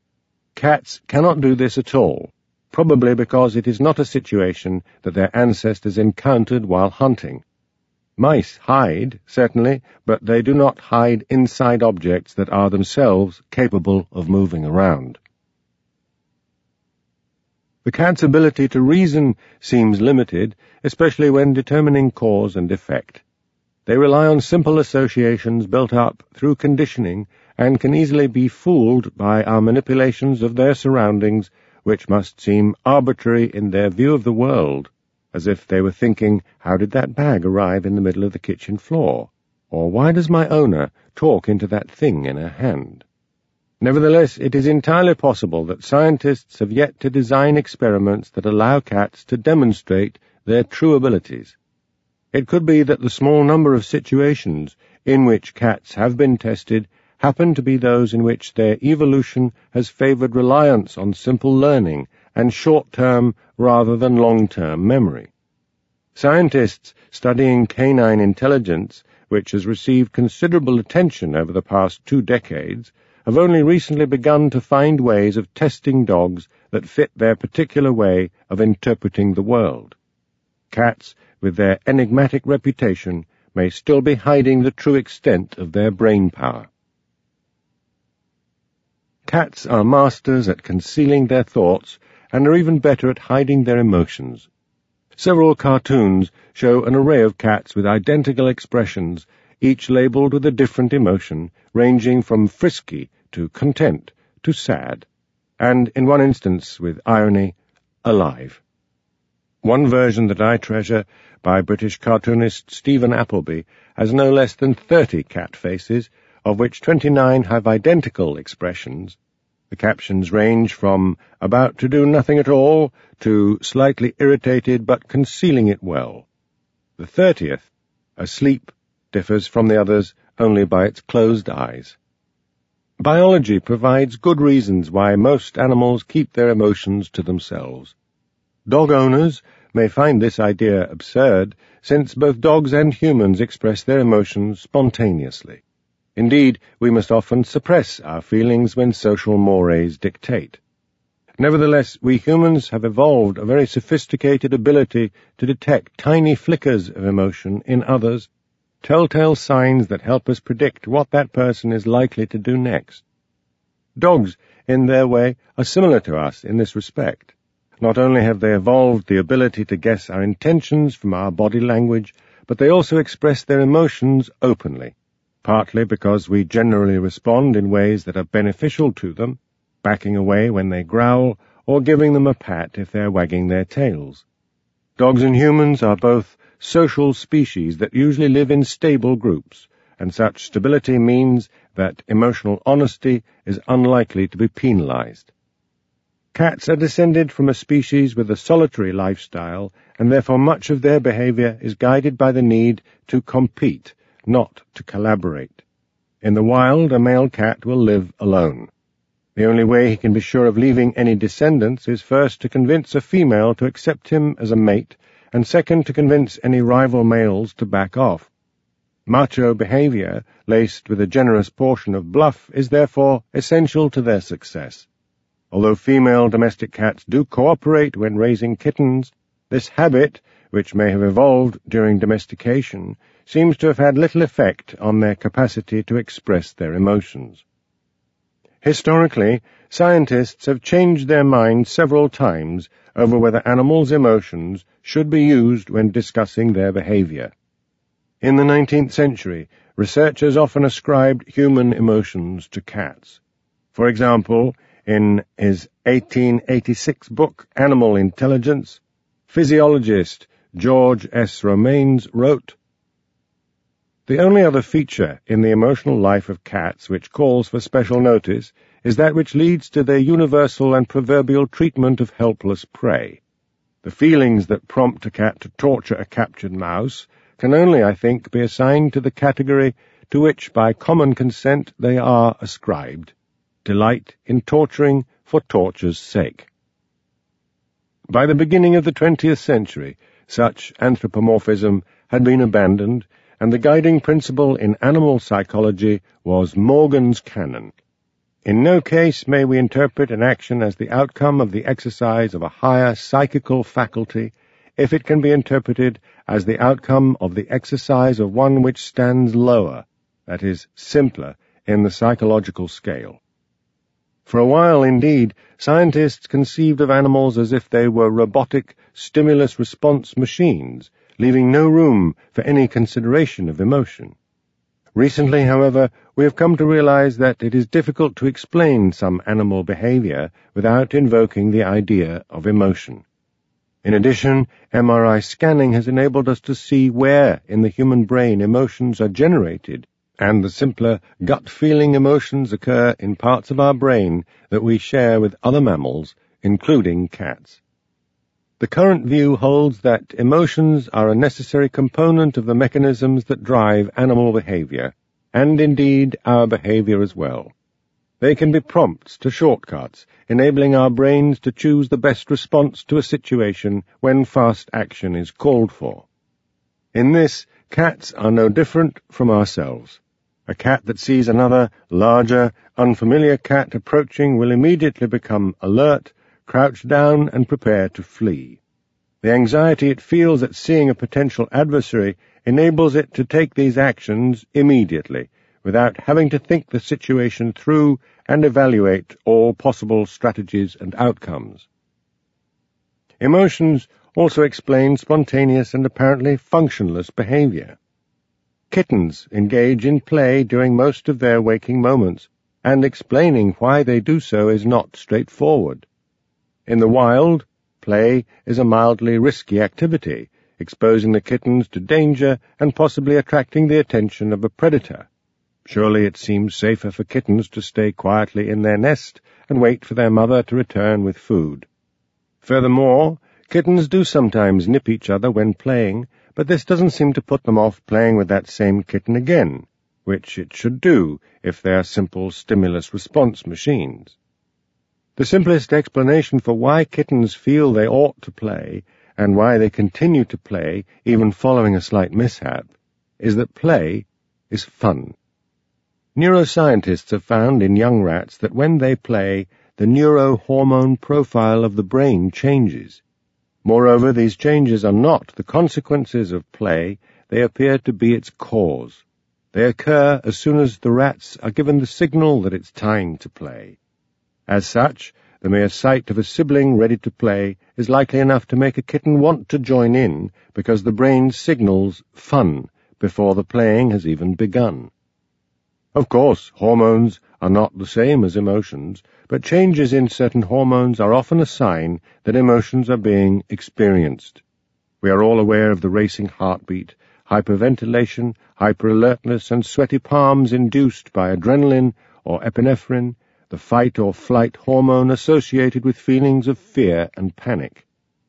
Cats cannot do this at all, probably because it is not a situation that their ancestors encountered while hunting. Mice hide, certainly, but they do not hide inside objects that are themselves capable of moving around. The cat's ability to reason seems limited, especially when determining cause and effect. They rely on simple associations built up through conditioning and can easily be fooled by our manipulations of their surroundings, which must seem arbitrary in their view of the world, as if they were thinking, how did that bag arrive in the middle of the kitchen floor? Or why does my owner talk into that thing in her hand? Nevertheless, it is entirely possible that scientists have yet to design experiments that allow cats to demonstrate their true abilities. It could be that the small number of situations in which cats have been tested happen to be those in which their evolution has favored reliance on simple learning and short-term rather than long-term memory. Scientists studying canine intelligence, which has received considerable attention over the past 2 decades, have only recently begun to find ways of testing dogs that fit their particular way of interpreting the world. Cats, with their enigmatic reputation, may still be hiding the true extent of their brain power. Cats are masters at concealing their thoughts and are even better at hiding their emotions. Several cartoons show an array of cats with identical expressions, each labeled with a different emotion, ranging from frisky to content to sad, and, in one instance, with irony, alive. One version that I treasure, by British cartoonist Stephen Appleby, has no less than 30 cat faces, of which 29 have identical expressions. The captions range from about to do nothing at all to slightly irritated but concealing it well. The 30th, asleep, differs from the others only by its closed eyes. Biology provides good reasons why most animals keep their emotions to themselves. Dog owners may find this idea absurd, since both dogs and humans express their emotions spontaneously. Indeed, we must often suppress our feelings when social mores dictate. Nevertheless, we humans have evolved a very sophisticated ability to detect tiny flickers of emotion in others, telltale signs that help us predict what that person is likely to do next. Dogs, in their way, are similar to us in this respect. Not only have they evolved the ability to guess our intentions from our body language, but they also express their emotions openly, partly because we generally respond in ways that are beneficial to them, backing away when they growl, or giving them a pat if they're wagging their tails. Dogs and humans are both social species that usually live in stable groups, and such stability means that emotional honesty is unlikely to be penalized. Cats are descended from a species with a solitary lifestyle, and therefore much of their behavior is guided by the need to compete, not to collaborate. In the wild, a male cat will live alone. The only way he can be sure of leaving any descendants is first to convince a female to accept him as a mate, and second to convince any rival males to back off. Macho behavior, laced with a generous portion of bluff, is therefore essential to their success. Although female domestic cats do cooperate when raising kittens, this habit, which may have evolved during domestication, seems to have had little effect on their capacity to express their emotions. Historically, scientists have changed their minds several times over whether animals' emotions should be used when discussing their behavior. In the 19th century, researchers often ascribed human emotions to cats. For example, in his 1886 book, Animal Intelligence, physiologist George S. Romanes wrote, "The only other feature in the emotional life of cats which calls for special notice is that which leads to their universal and proverbial treatment of helpless prey. The feelings that prompt a cat to torture a captured mouse can only, I think, be assigned to the category to which, by common consent, they are ascribed: delight in torturing for torture's sake." By the beginning of the 20th century, such anthropomorphism had been abandoned, and the guiding principle in animal psychology was Morgan's canon. In no case may we interpret an action as the outcome of the exercise of a higher psychical faculty if it can be interpreted as the outcome of the exercise of one which stands lower, that is, simpler, in the psychological scale. For a while, indeed, scientists conceived of animals as if they were robotic stimulus-response machines, leaving no room for any consideration of emotion. Recently, however, we have come to realize that it is difficult to explain some animal behavior without invoking the idea of emotion. In addition, MRI scanning has enabled us to see where in the human brain emotions are generated, and the simpler gut-feeling emotions occur in parts of our brain that we share with other mammals, including cats. The current view holds that emotions are a necessary component of the mechanisms that drive animal behavior, and indeed our behavior as well. They can be prompts to shortcuts, enabling our brains to choose the best response to a situation when fast action is called for. In this, cats are no different from ourselves. A cat that sees another, larger, unfamiliar cat approaching will immediately become alert, crouch down, and prepare to flee. The anxiety it feels at seeing a potential adversary enables it to take these actions immediately, without having to think the situation through and evaluate all possible strategies and outcomes. Emotions also explain spontaneous and apparently functionless behavior. Kittens engage in play during most of their waking moments, and explaining why they do so is not straightforward. In the wild, play is a mildly risky activity, exposing the kittens to danger and possibly attracting the attention of a predator. Surely it seems safer for kittens to stay quietly in their nest and wait for their mother to return with food. Furthermore, kittens do sometimes nip each other when playing, but this doesn't seem to put them off playing with that same kitten again, which it should do if they are simple stimulus-response machines. The simplest explanation for why kittens feel they ought to play, and why they continue to play even following a slight mishap, is that play is fun. Neuroscientists have found in young rats that when they play, the neurohormone profile of the brain changes. Moreover, these changes are not the consequences of play, they appear to be its cause. They occur as soon as the rats are given the signal that it's time to play. As such, the mere sight of a sibling ready to play is likely enough to make a kitten want to join in because the brain signals fun before the playing has even begun. Of course, hormones are not the same as emotions, but changes in certain hormones are often a sign that emotions are being experienced. We are all aware of the racing heartbeat, hyperventilation, hyperalertness, and sweaty palms induced by adrenaline or epinephrine, the fight or flight hormone associated with feelings of fear and panic.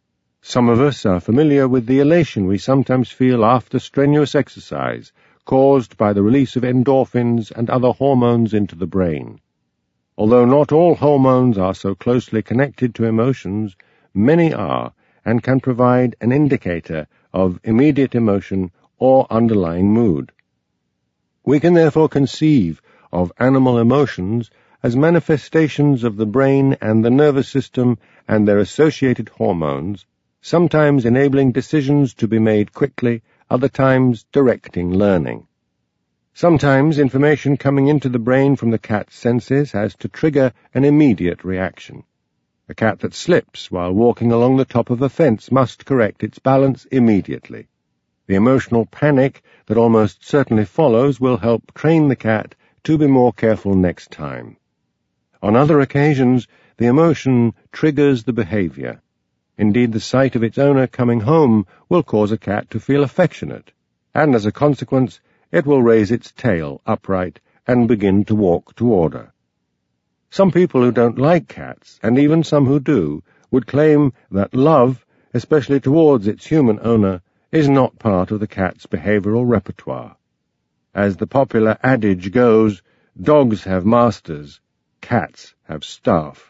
Some of us are familiar with the elation we sometimes feel after strenuous exercise, caused by the release of endorphins and other hormones into the brain. Although not all hormones are so closely connected to emotions, many are and can provide an indicator of immediate emotion or underlying mood. We can therefore conceive of animal emotions as manifestations of the brain and the nervous system and their associated hormones, sometimes enabling decisions to be made quickly, other times directing learning. Sometimes information coming into the brain from the cat's senses has to trigger an immediate reaction. A cat that slips while walking along the top of a fence must correct its balance immediately. The emotional panic that almost certainly follows will help train the cat to be more careful next time. On other occasions, the emotion triggers the behavior. Indeed, the sight of its owner coming home will cause a cat to feel affectionate, and as a consequence, it will raise its tail upright and begin to walk toward her. Some people who don't like cats, and even some who do, would claim that love, especially towards its human owner, is not part of the cat's behavioral repertoire. As the popular adage goes, dogs have masters, cats have staff.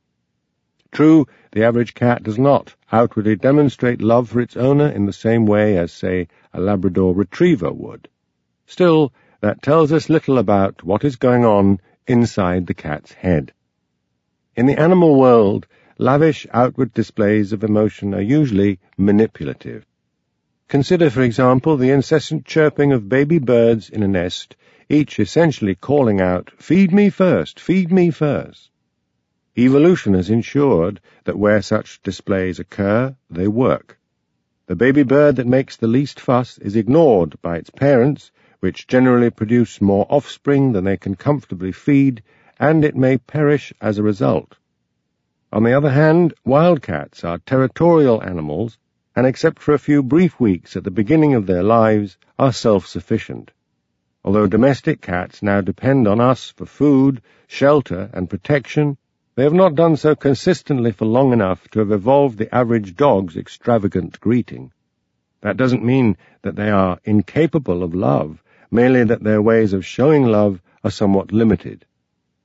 True, the average cat does not outwardly demonstrate love for its owner in the same way as, say, a Labrador retriever would. Still, that tells us little about what is going on inside the cat's head. In the animal world, lavish outward displays of emotion are usually manipulative. Consider, for example, the incessant chirping of baby birds in a nest, each essentially calling out, "Feed me first, feed me first." Evolution has ensured that where such displays occur, they work. The baby bird that makes the least fuss is ignored by its parents, which generally produce more offspring than they can comfortably feed, and it may perish as a result. On the other hand, wildcats are territorial animals, and except for a few brief weeks at the beginning of their lives, are self-sufficient. Although domestic cats now depend on us for food, shelter, and protection, they have not done so consistently for long enough to have evolved the average dog's extravagant greeting. That doesn't mean that they are incapable of love, merely that their ways of showing love are somewhat limited.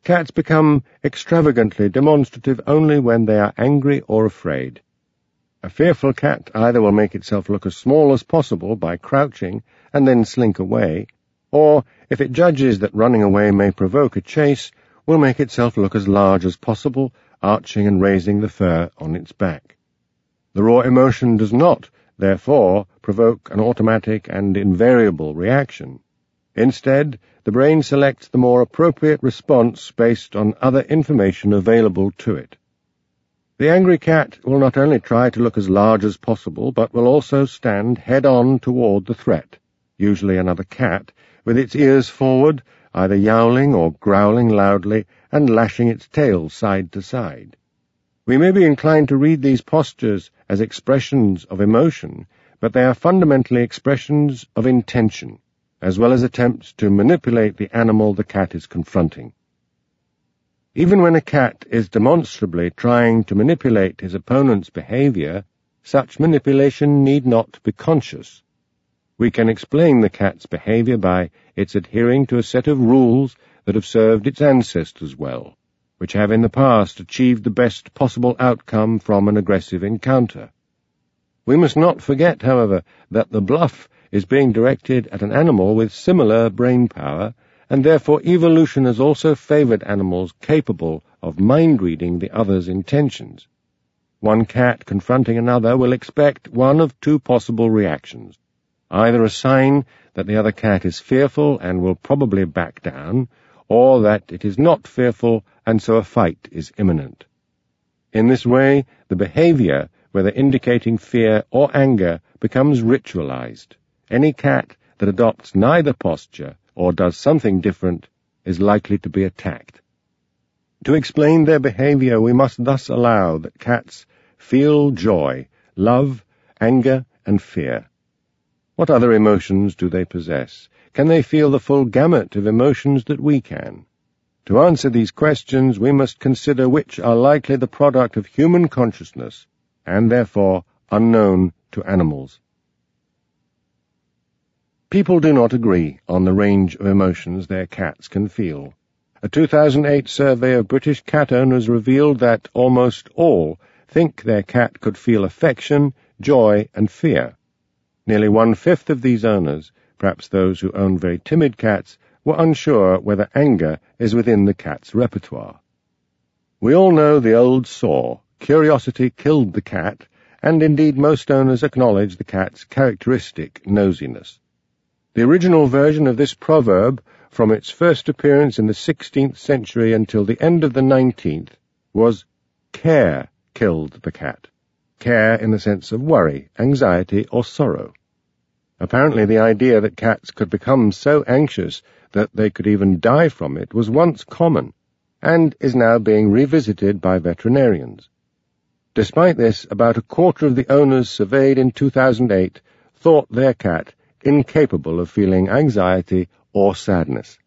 Cats become extravagantly demonstrative only when they are angry or afraid. A fearful cat either will make itself look as small as possible by crouching and then slink away, or, if it judges that running away may provoke a chase, will make itself look as large as possible, arching and raising the fur on its back. The raw emotion does not, therefore, provoke an automatic and invariable reaction. Instead, the brain selects the more appropriate response based on other information available to it. The angry cat will not only try to look as large as possible, but will also stand head-on toward the threat, usually another cat, with its ears forward, either yowling or growling loudly and lashing its tail side to side. We may be inclined to read these postures as expressions of emotion, but they are fundamentally expressions of intention, as well as attempts to manipulate the animal the cat is confronting. Even when a cat is demonstrably trying to manipulate his opponent's behavior, such manipulation need not be conscious. We can explain the cat's behavior by its adhering to a set of rules that have served its ancestors well, which have in the past achieved the best possible outcome from an aggressive encounter. We must not forget, however, that the bluff is being directed at an animal with similar brain power, and therefore evolution has also favored animals capable of mind-reading the other's intentions. One cat confronting another will expect one of two possible reactions, either a sign that the other cat is fearful and will probably back down, or that it is not fearful and so a fight is imminent. In this way, the behavior, whether indicating fear or anger, becomes ritualized. Any cat that adopts neither posture or does something different is likely to be attacked. To explain their behavior, we must thus allow that cats feel joy, love, anger, and fear. What other emotions do they possess? Can they feel the full gamut of emotions that we can? To answer these questions, we must consider which are likely the product of human consciousness, and therefore unknown to animals. People do not agree on the range of emotions their cats can feel. A 2008 survey of British cat owners revealed that almost all think their cat could feel affection, joy, and fear. Nearly one-fifth of these owners, perhaps those who own very timid cats, were unsure whether anger is within the cat's repertoire. We all know the old saw, curiosity killed the cat, and indeed most owners acknowledge the cat's characteristic nosiness. The original version of this proverb, from its first appearance in the 16th century until the end of the 19th, was care killed the cat. Care in the sense of worry, anxiety, or sorrow. Apparently the idea that cats could become so anxious that they could even die from it was once common, and is now being revisited by veterinarians. Despite this, about a quarter of the owners surveyed in 2008 thought their cat incapable of feeling anxiety or sadness.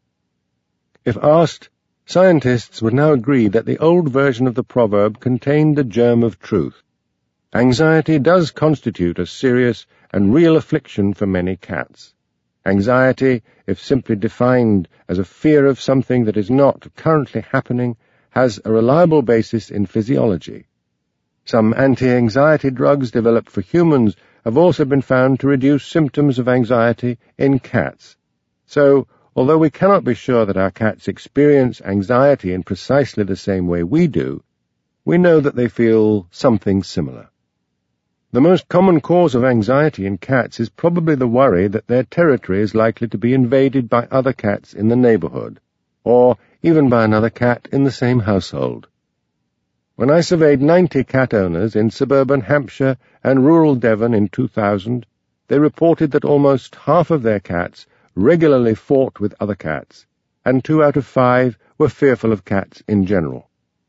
If asked, scientists would now agree that the old version of the proverb contained the germ of truth. Anxiety does constitute a serious and real affliction for many cats. Anxiety, if simply defined as a fear of something that is not currently happening, has a reliable basis in physiology. Some anti-anxiety drugs developed for humans have also been found to reduce symptoms of anxiety in cats. So, although we cannot be sure that our cats experience anxiety in precisely the same way we do, we know that they feel something similar. The most common cause of anxiety in cats is probably the worry that their territory is likely to be invaded by other cats in the neighborhood, or even by another cat in the same household. When I surveyed 90 cat owners in suburban Hampshire and rural Devon in 2000, they reported that almost half of their cats regularly fought with other cats, and 2 out of 5 were fearful of cats in general.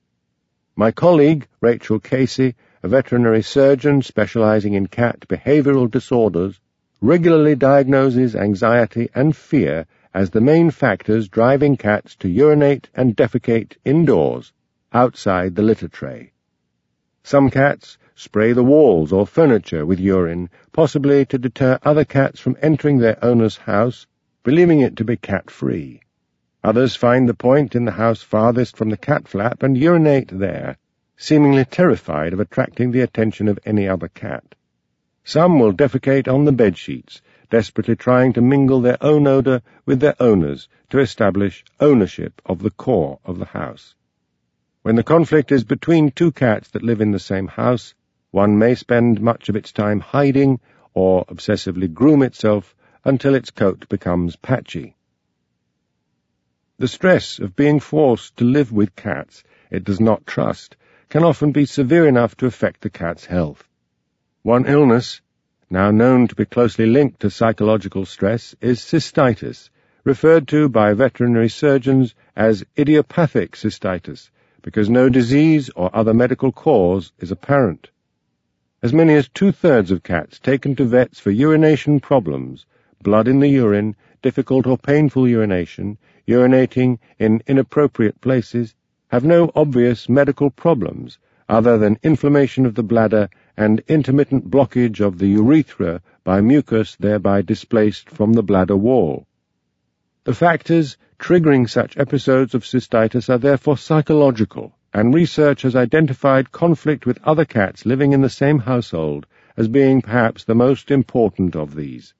My colleague, Rachel Casey, a veterinary surgeon specializing in cat behavioral disorders, regularly diagnoses anxiety and fear as the main factors driving cats to urinate and defecate indoors, outside the litter tray. Some cats spray the walls or furniture with urine, possibly to deter other cats from entering their owner's house, believing it to be cat-free. Others find the point in the house farthest from the cat flap and urinate there, seemingly terrified of attracting the attention of any other cat. Some will defecate on the bedsheets, desperately trying to mingle their own odour with their owner's to establish ownership of the core of the house. When the conflict is between two cats that live in the same house, one may spend much of its time hiding or obsessively groom itself until its coat becomes patchy. The stress of being forced to live with cats it does not trust can often be severe enough to affect the cat's health. One illness, now known to be closely linked to psychological stress, is cystitis, referred to by veterinary surgeons as idiopathic cystitis, because no disease or other medical cause is apparent. As many as 2/3 of cats taken to vets for urination problems, blood in the urine, difficult or painful urination, urinating in inappropriate places, have no obvious medical problems other than inflammation of the bladder and intermittent blockage of the urethra by mucus thereby displaced from the bladder wall. The factors triggering such episodes of cystitis are therefore psychological, and research has identified conflict with other cats living in the same household as being perhaps the most important of these.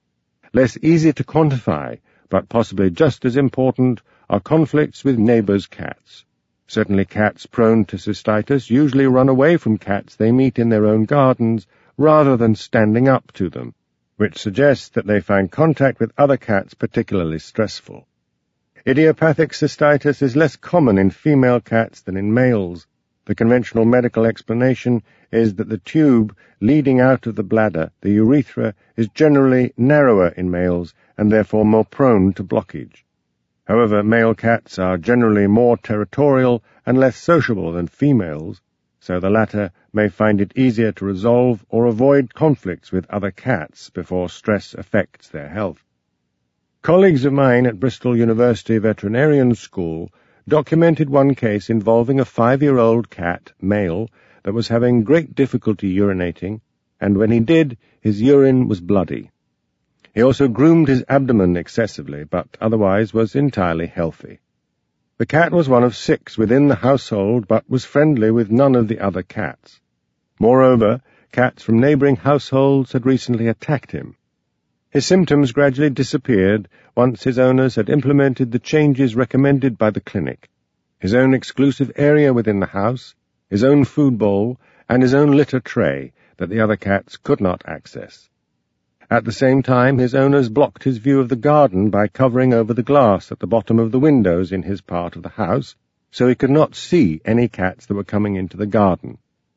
Less easy to quantify, but possibly just as important, are conflicts with neighbours' cats. Certainly cats prone to cystitis usually run away from cats they meet in their own gardens rather than standing up to them, which suggests that they find contact with other cats particularly stressful. Idiopathic cystitis is less common in female cats than in males. The conventional medical explanation is that the tube leading out of the bladder, the urethra, is generally narrower in males and therefore more prone to blockage. However, male cats are generally more territorial and less sociable than females, so the latter may find it easier to resolve or avoid conflicts with other cats before stress affects their health. Colleagues of mine at Bristol University Veterinarian School documented one case involving a 5-year-old cat, male, that was having great difficulty urinating, and when he did, his urine was bloody. He also groomed his abdomen excessively, but otherwise was entirely healthy. The cat was one of 6 within the household, but was friendly with none of the other cats. Moreover, cats from neighbouring households had recently attacked him. His symptoms gradually disappeared once his owners had implemented the changes recommended by the clinic: his own exclusive area within the house, his own food bowl, and his own litter tray that the other cats could not access. At the same time, his owners blocked his view of the garden by covering over the glass at the bottom of the windows in his part of the house, so he could not see any cats that were coming into the garden.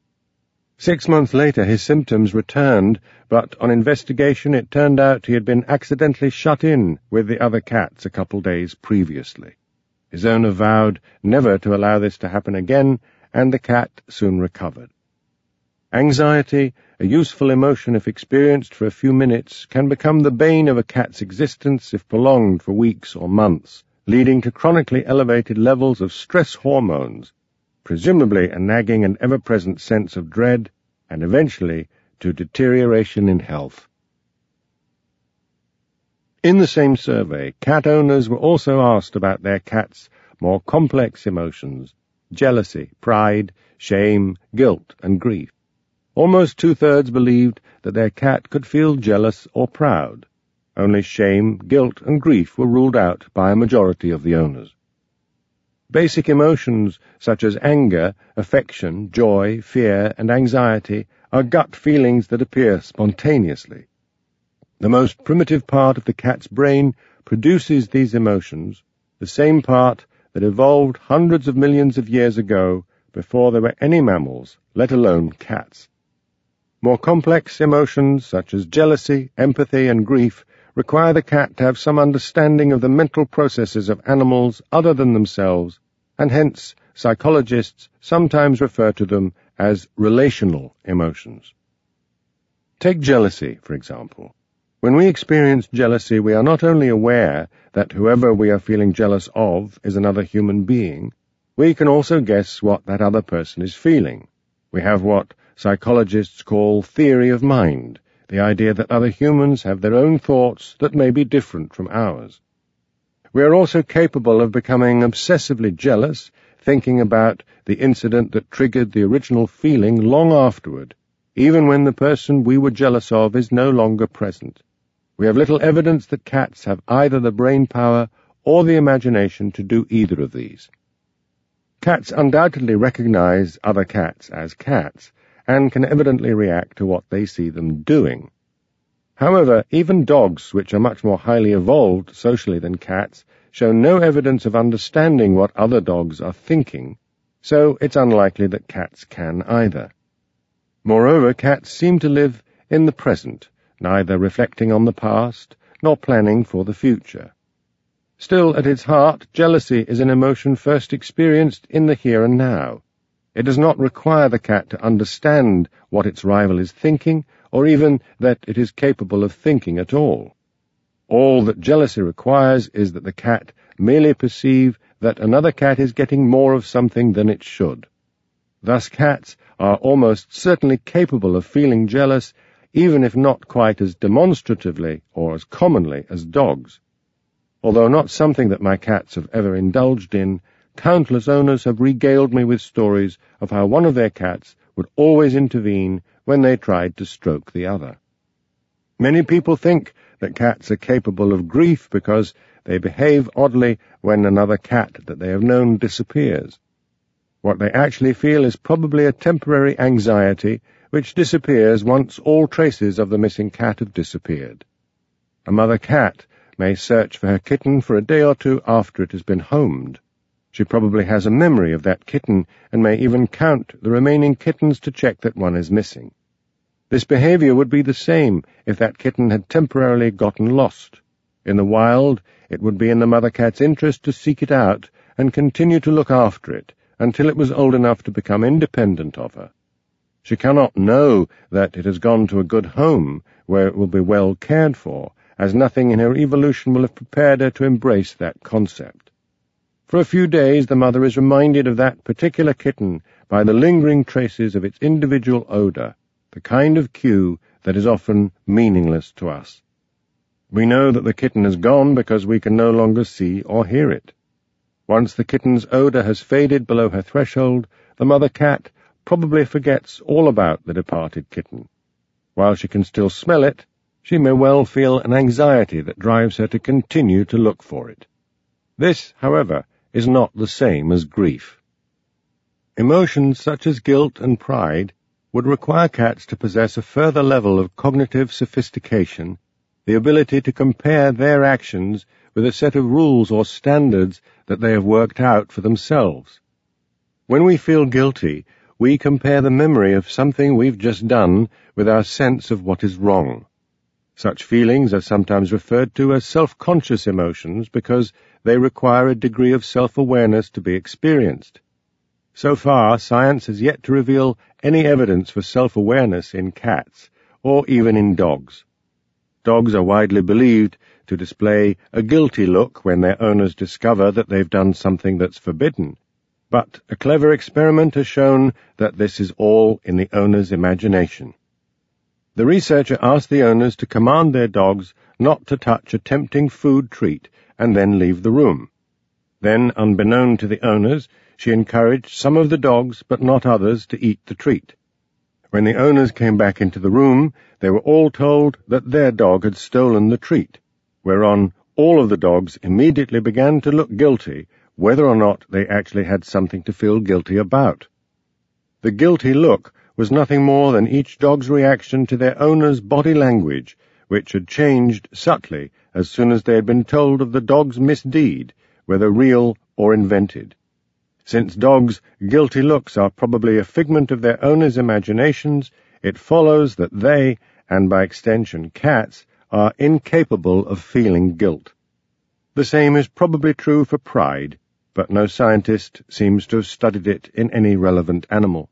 6 months later his symptoms returned, but on investigation it turned out he had been accidentally shut in with the other cats a couple days previously. His owner vowed never to allow this to happen again, and the cat soon recovered. Anxiety, a useful emotion if experienced for a few minutes, can become the bane of a cat's existence if prolonged for weeks or months, leading to chronically elevated levels of stress hormones, presumably a nagging and ever-present sense of dread, and eventually to deterioration in health. In the same survey, cat owners were also asked about their cat's more complex emotions: jealousy, pride, shame, guilt, and grief. Almost 2/3 believed that their cat could feel jealous or proud. Only shame, guilt, and grief were ruled out by a majority of the owners. Basic emotions such as anger, affection, joy, fear, and anxiety are gut feelings that appear spontaneously. The most primitive part of the cat's brain produces these emotions, the same part that evolved hundreds of millions of years ago before there were any mammals, let alone cats. More complex emotions such as jealousy, empathy, and grief require the cat to have some understanding of the mental processes of animals other than themselves, and hence psychologists sometimes refer to them as relational emotions. Take jealousy, for example. When we experience jealousy, we are not only aware that whoever we are feeling jealous of is another human being, we can also guess what that other person is feeling. We have what psychologists call theory of mind, the idea that other humans have their own thoughts that may be different from ours. We are also capable of becoming obsessively jealous, thinking about the incident that triggered the original feeling long afterward, even when the person we were jealous of is no longer present. We have little evidence that cats have either the brain power or the imagination to do either of these. Cats undoubtedly recognize other cats as cats, and can evidently react to what they see them doing. However, even dogs, which are much more highly evolved socially than cats, show no evidence of understanding what other dogs are thinking, so it's unlikely that cats can either. Moreover, cats seem to live in the present, neither reflecting on the past nor planning for the future. Still, at its heart, jealousy is an emotion first experienced in the here and now. It does not require the cat to understand what its rival is thinking, or even that it is capable of thinking at all. All that jealousy requires is that the cat merely perceive that another cat is getting more of something than it should. Thus cats are almost certainly capable of feeling jealous, even if not quite as demonstratively or as commonly as dogs. Although not something that my cats have ever indulged in, countless owners have regaled me with stories of how one of their cats would always intervene when they tried to stroke the other. Many people think that cats are capable of grief because they behave oddly when another cat that they have known disappears. What they actually feel is probably a temporary anxiety which disappears once all traces of the missing cat have disappeared. A mother cat may search for her kitten for a day or two after it has been homed. She probably has a memory of that kitten and may even count the remaining kittens to check that one is missing. This behavior would be the same if that kitten had temporarily gotten lost. In the wild, it would be in the mother cat's interest to seek it out and continue to look after it until it was old enough to become independent of her. She cannot know that it has gone to a good home where it will be well cared for, as nothing in her evolution will have prepared her to embrace that concept. For a few days the mother is reminded of that particular kitten by the lingering traces of its individual odor, the kind of cue that is often meaningless to us. We know that the kitten has gone because we can no longer see or hear it. Once the kitten's odor has faded below her threshold, the mother cat probably forgets all about the departed kitten. While she can still smell it, she may well feel an anxiety that drives her to continue to look for it. This, however, is not the same as grief. Emotions such as guilt and pride would require cats to possess a further level of cognitive sophistication, the ability to compare their actions with a set of rules or standards that they have worked out for themselves. When we feel guilty, we compare the memory of something we've just done with our sense of what is wrong. Such feelings are sometimes referred to as self-conscious emotions because they require a degree of self-awareness to be experienced. So far, science has yet to reveal any evidence for self-awareness in cats, or even in dogs. Dogs are widely believed to display a guilty look when their owners discover that they've done something that's forbidden, but a clever experiment has shown that this is all in the owner's imagination. The researcher asked the owners to command their dogs not to touch a tempting food treat and then leave the room. Then, unbeknown to the owners, she encouraged some of the dogs, but not others, to eat the treat. When the owners came back into the room, they were all told that their dog had stolen the treat, whereon all of the dogs immediately began to look guilty, whether or not they actually had something to feel guilty about. The guilty look was nothing more than each dog's reaction to their owner's body language, which had changed subtly as soon as they had been told of the dog's misdeed, whether real or invented. Since dogs' guilty looks are probably a figment of their owners' imaginations, it follows that they, and by extension cats, are incapable of feeling guilt. The same is probably true for pride, but no scientist seems to have studied it in any relevant animal.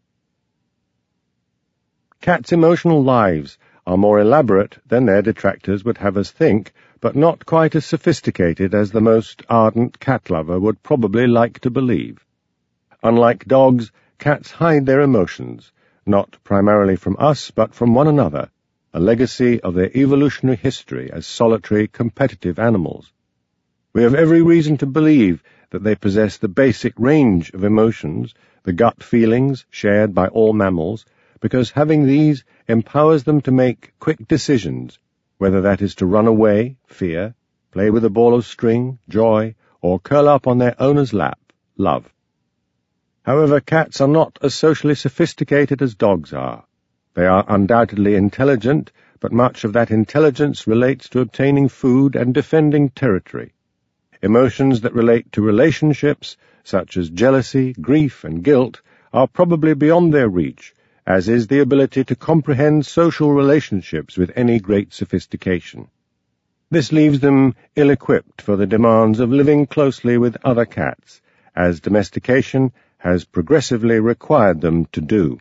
Cats' emotional lives are more elaborate than their detractors would have us think, but not quite as sophisticated as the most ardent cat lover would probably like to believe. Unlike dogs, cats hide their emotions, not primarily from us, but from one another, a legacy of their evolutionary history as solitary, competitive animals. We have every reason to believe that they possess the basic range of emotions, the gut feelings shared by all mammals, because having these empowers them to make quick decisions, whether that is to run away, fear, play with a ball of string, joy, or curl up on their owner's lap, love. However, cats are not as socially sophisticated as dogs are. They are undoubtedly intelligent, but much of that intelligence relates to obtaining food and defending territory. Emotions that relate to relationships, such as jealousy, grief, and guilt, are probably beyond their reach, as is the ability to comprehend social relationships with any great sophistication. This leaves them ill-equipped for the demands of living closely with other cats, as domestication has progressively required them to do.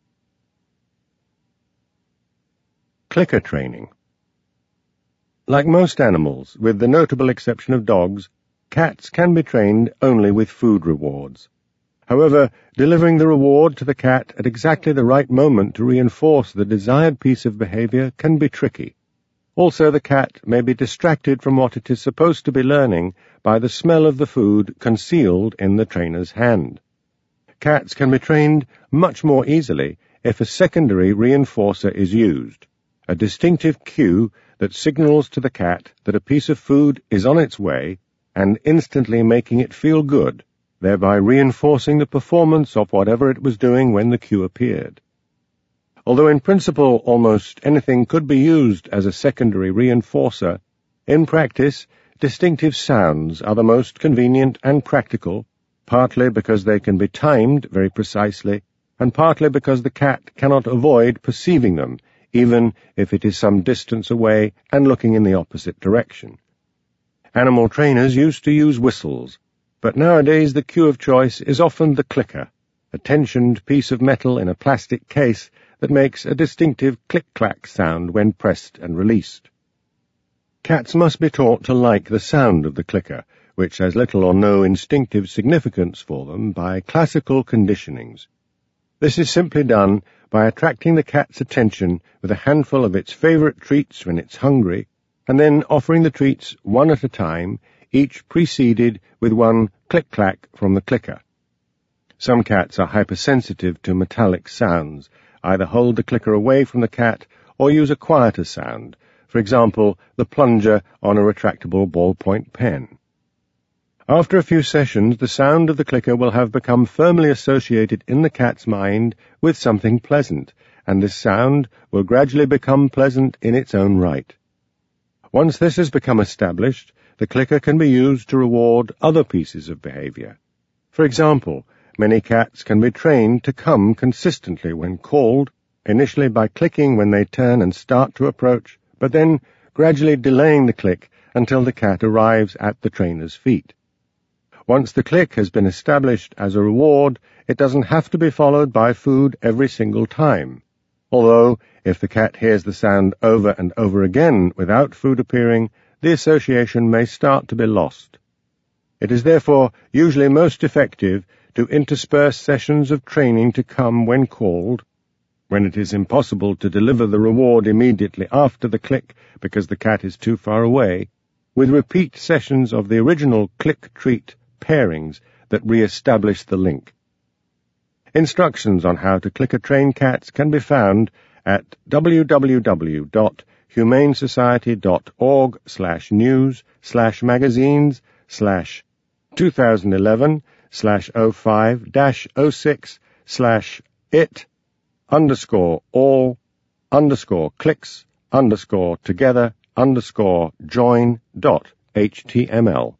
Clicker training. Like most animals, with the notable exception of dogs, cats can be trained only with food rewards. However, delivering the reward to the cat at exactly the right moment to reinforce the desired piece of behavior can be tricky. Also, the cat may be distracted from what it is supposed to be learning by the smell of the food concealed in the trainer's hand. Cats can be trained much more easily if a secondary reinforcer is used, a distinctive cue that signals to the cat that a piece of food is on its way and instantly making it feel good, thereby reinforcing the performance of whatever it was doing when the cue appeared. Although in principle almost anything could be used as a secondary reinforcer, in practice distinctive sounds are the most convenient and practical, partly because they can be timed very precisely, and partly because the cat cannot avoid perceiving them, even if it is some distance away and looking in the opposite direction. Animal trainers used to use whistles, but nowadays the cue of choice is often the clicker, a tensioned piece of metal in a plastic case that makes a distinctive click-clack sound when pressed and released. Cats must be taught to like the sound of the clicker, which has little or no instinctive significance for them, by classical conditionings. This is simply done by attracting the cat's attention with a handful of its favorite treats when it's hungry, and then offering the treats one at a time, each preceded with one click-clack from the clicker. Some cats are hypersensitive to metallic sounds. Either hold the clicker away from the cat or use a quieter sound, for example, the plunger on a retractable ballpoint pen. After a few sessions, the sound of the clicker will have become firmly associated in the cat's mind with something pleasant, and this sound will gradually become pleasant in its own right. Once this has become established, the clicker can be used to reward other pieces of behavior. For example, many cats can be trained to come consistently when called, initially by clicking when they turn and start to approach, but then gradually delaying the click until the cat arrives at the trainer's feet. Once the click has been established as a reward, it doesn't have to be followed by food every single time, although if the cat hears the sound over and over again without food appearing, the association may start to be lost. It is therefore usually most effective to intersperse sessions of training to come when called, when it is impossible to deliver the reward immediately after the click because the cat is too far away, with repeat sessions of the original click-treat pairings that re-establish the link. Instructions on how to clicker-train cats can be found at www.humanesociety.org/news/magazines/2011/05-06/it_all_clicks_together_join.html.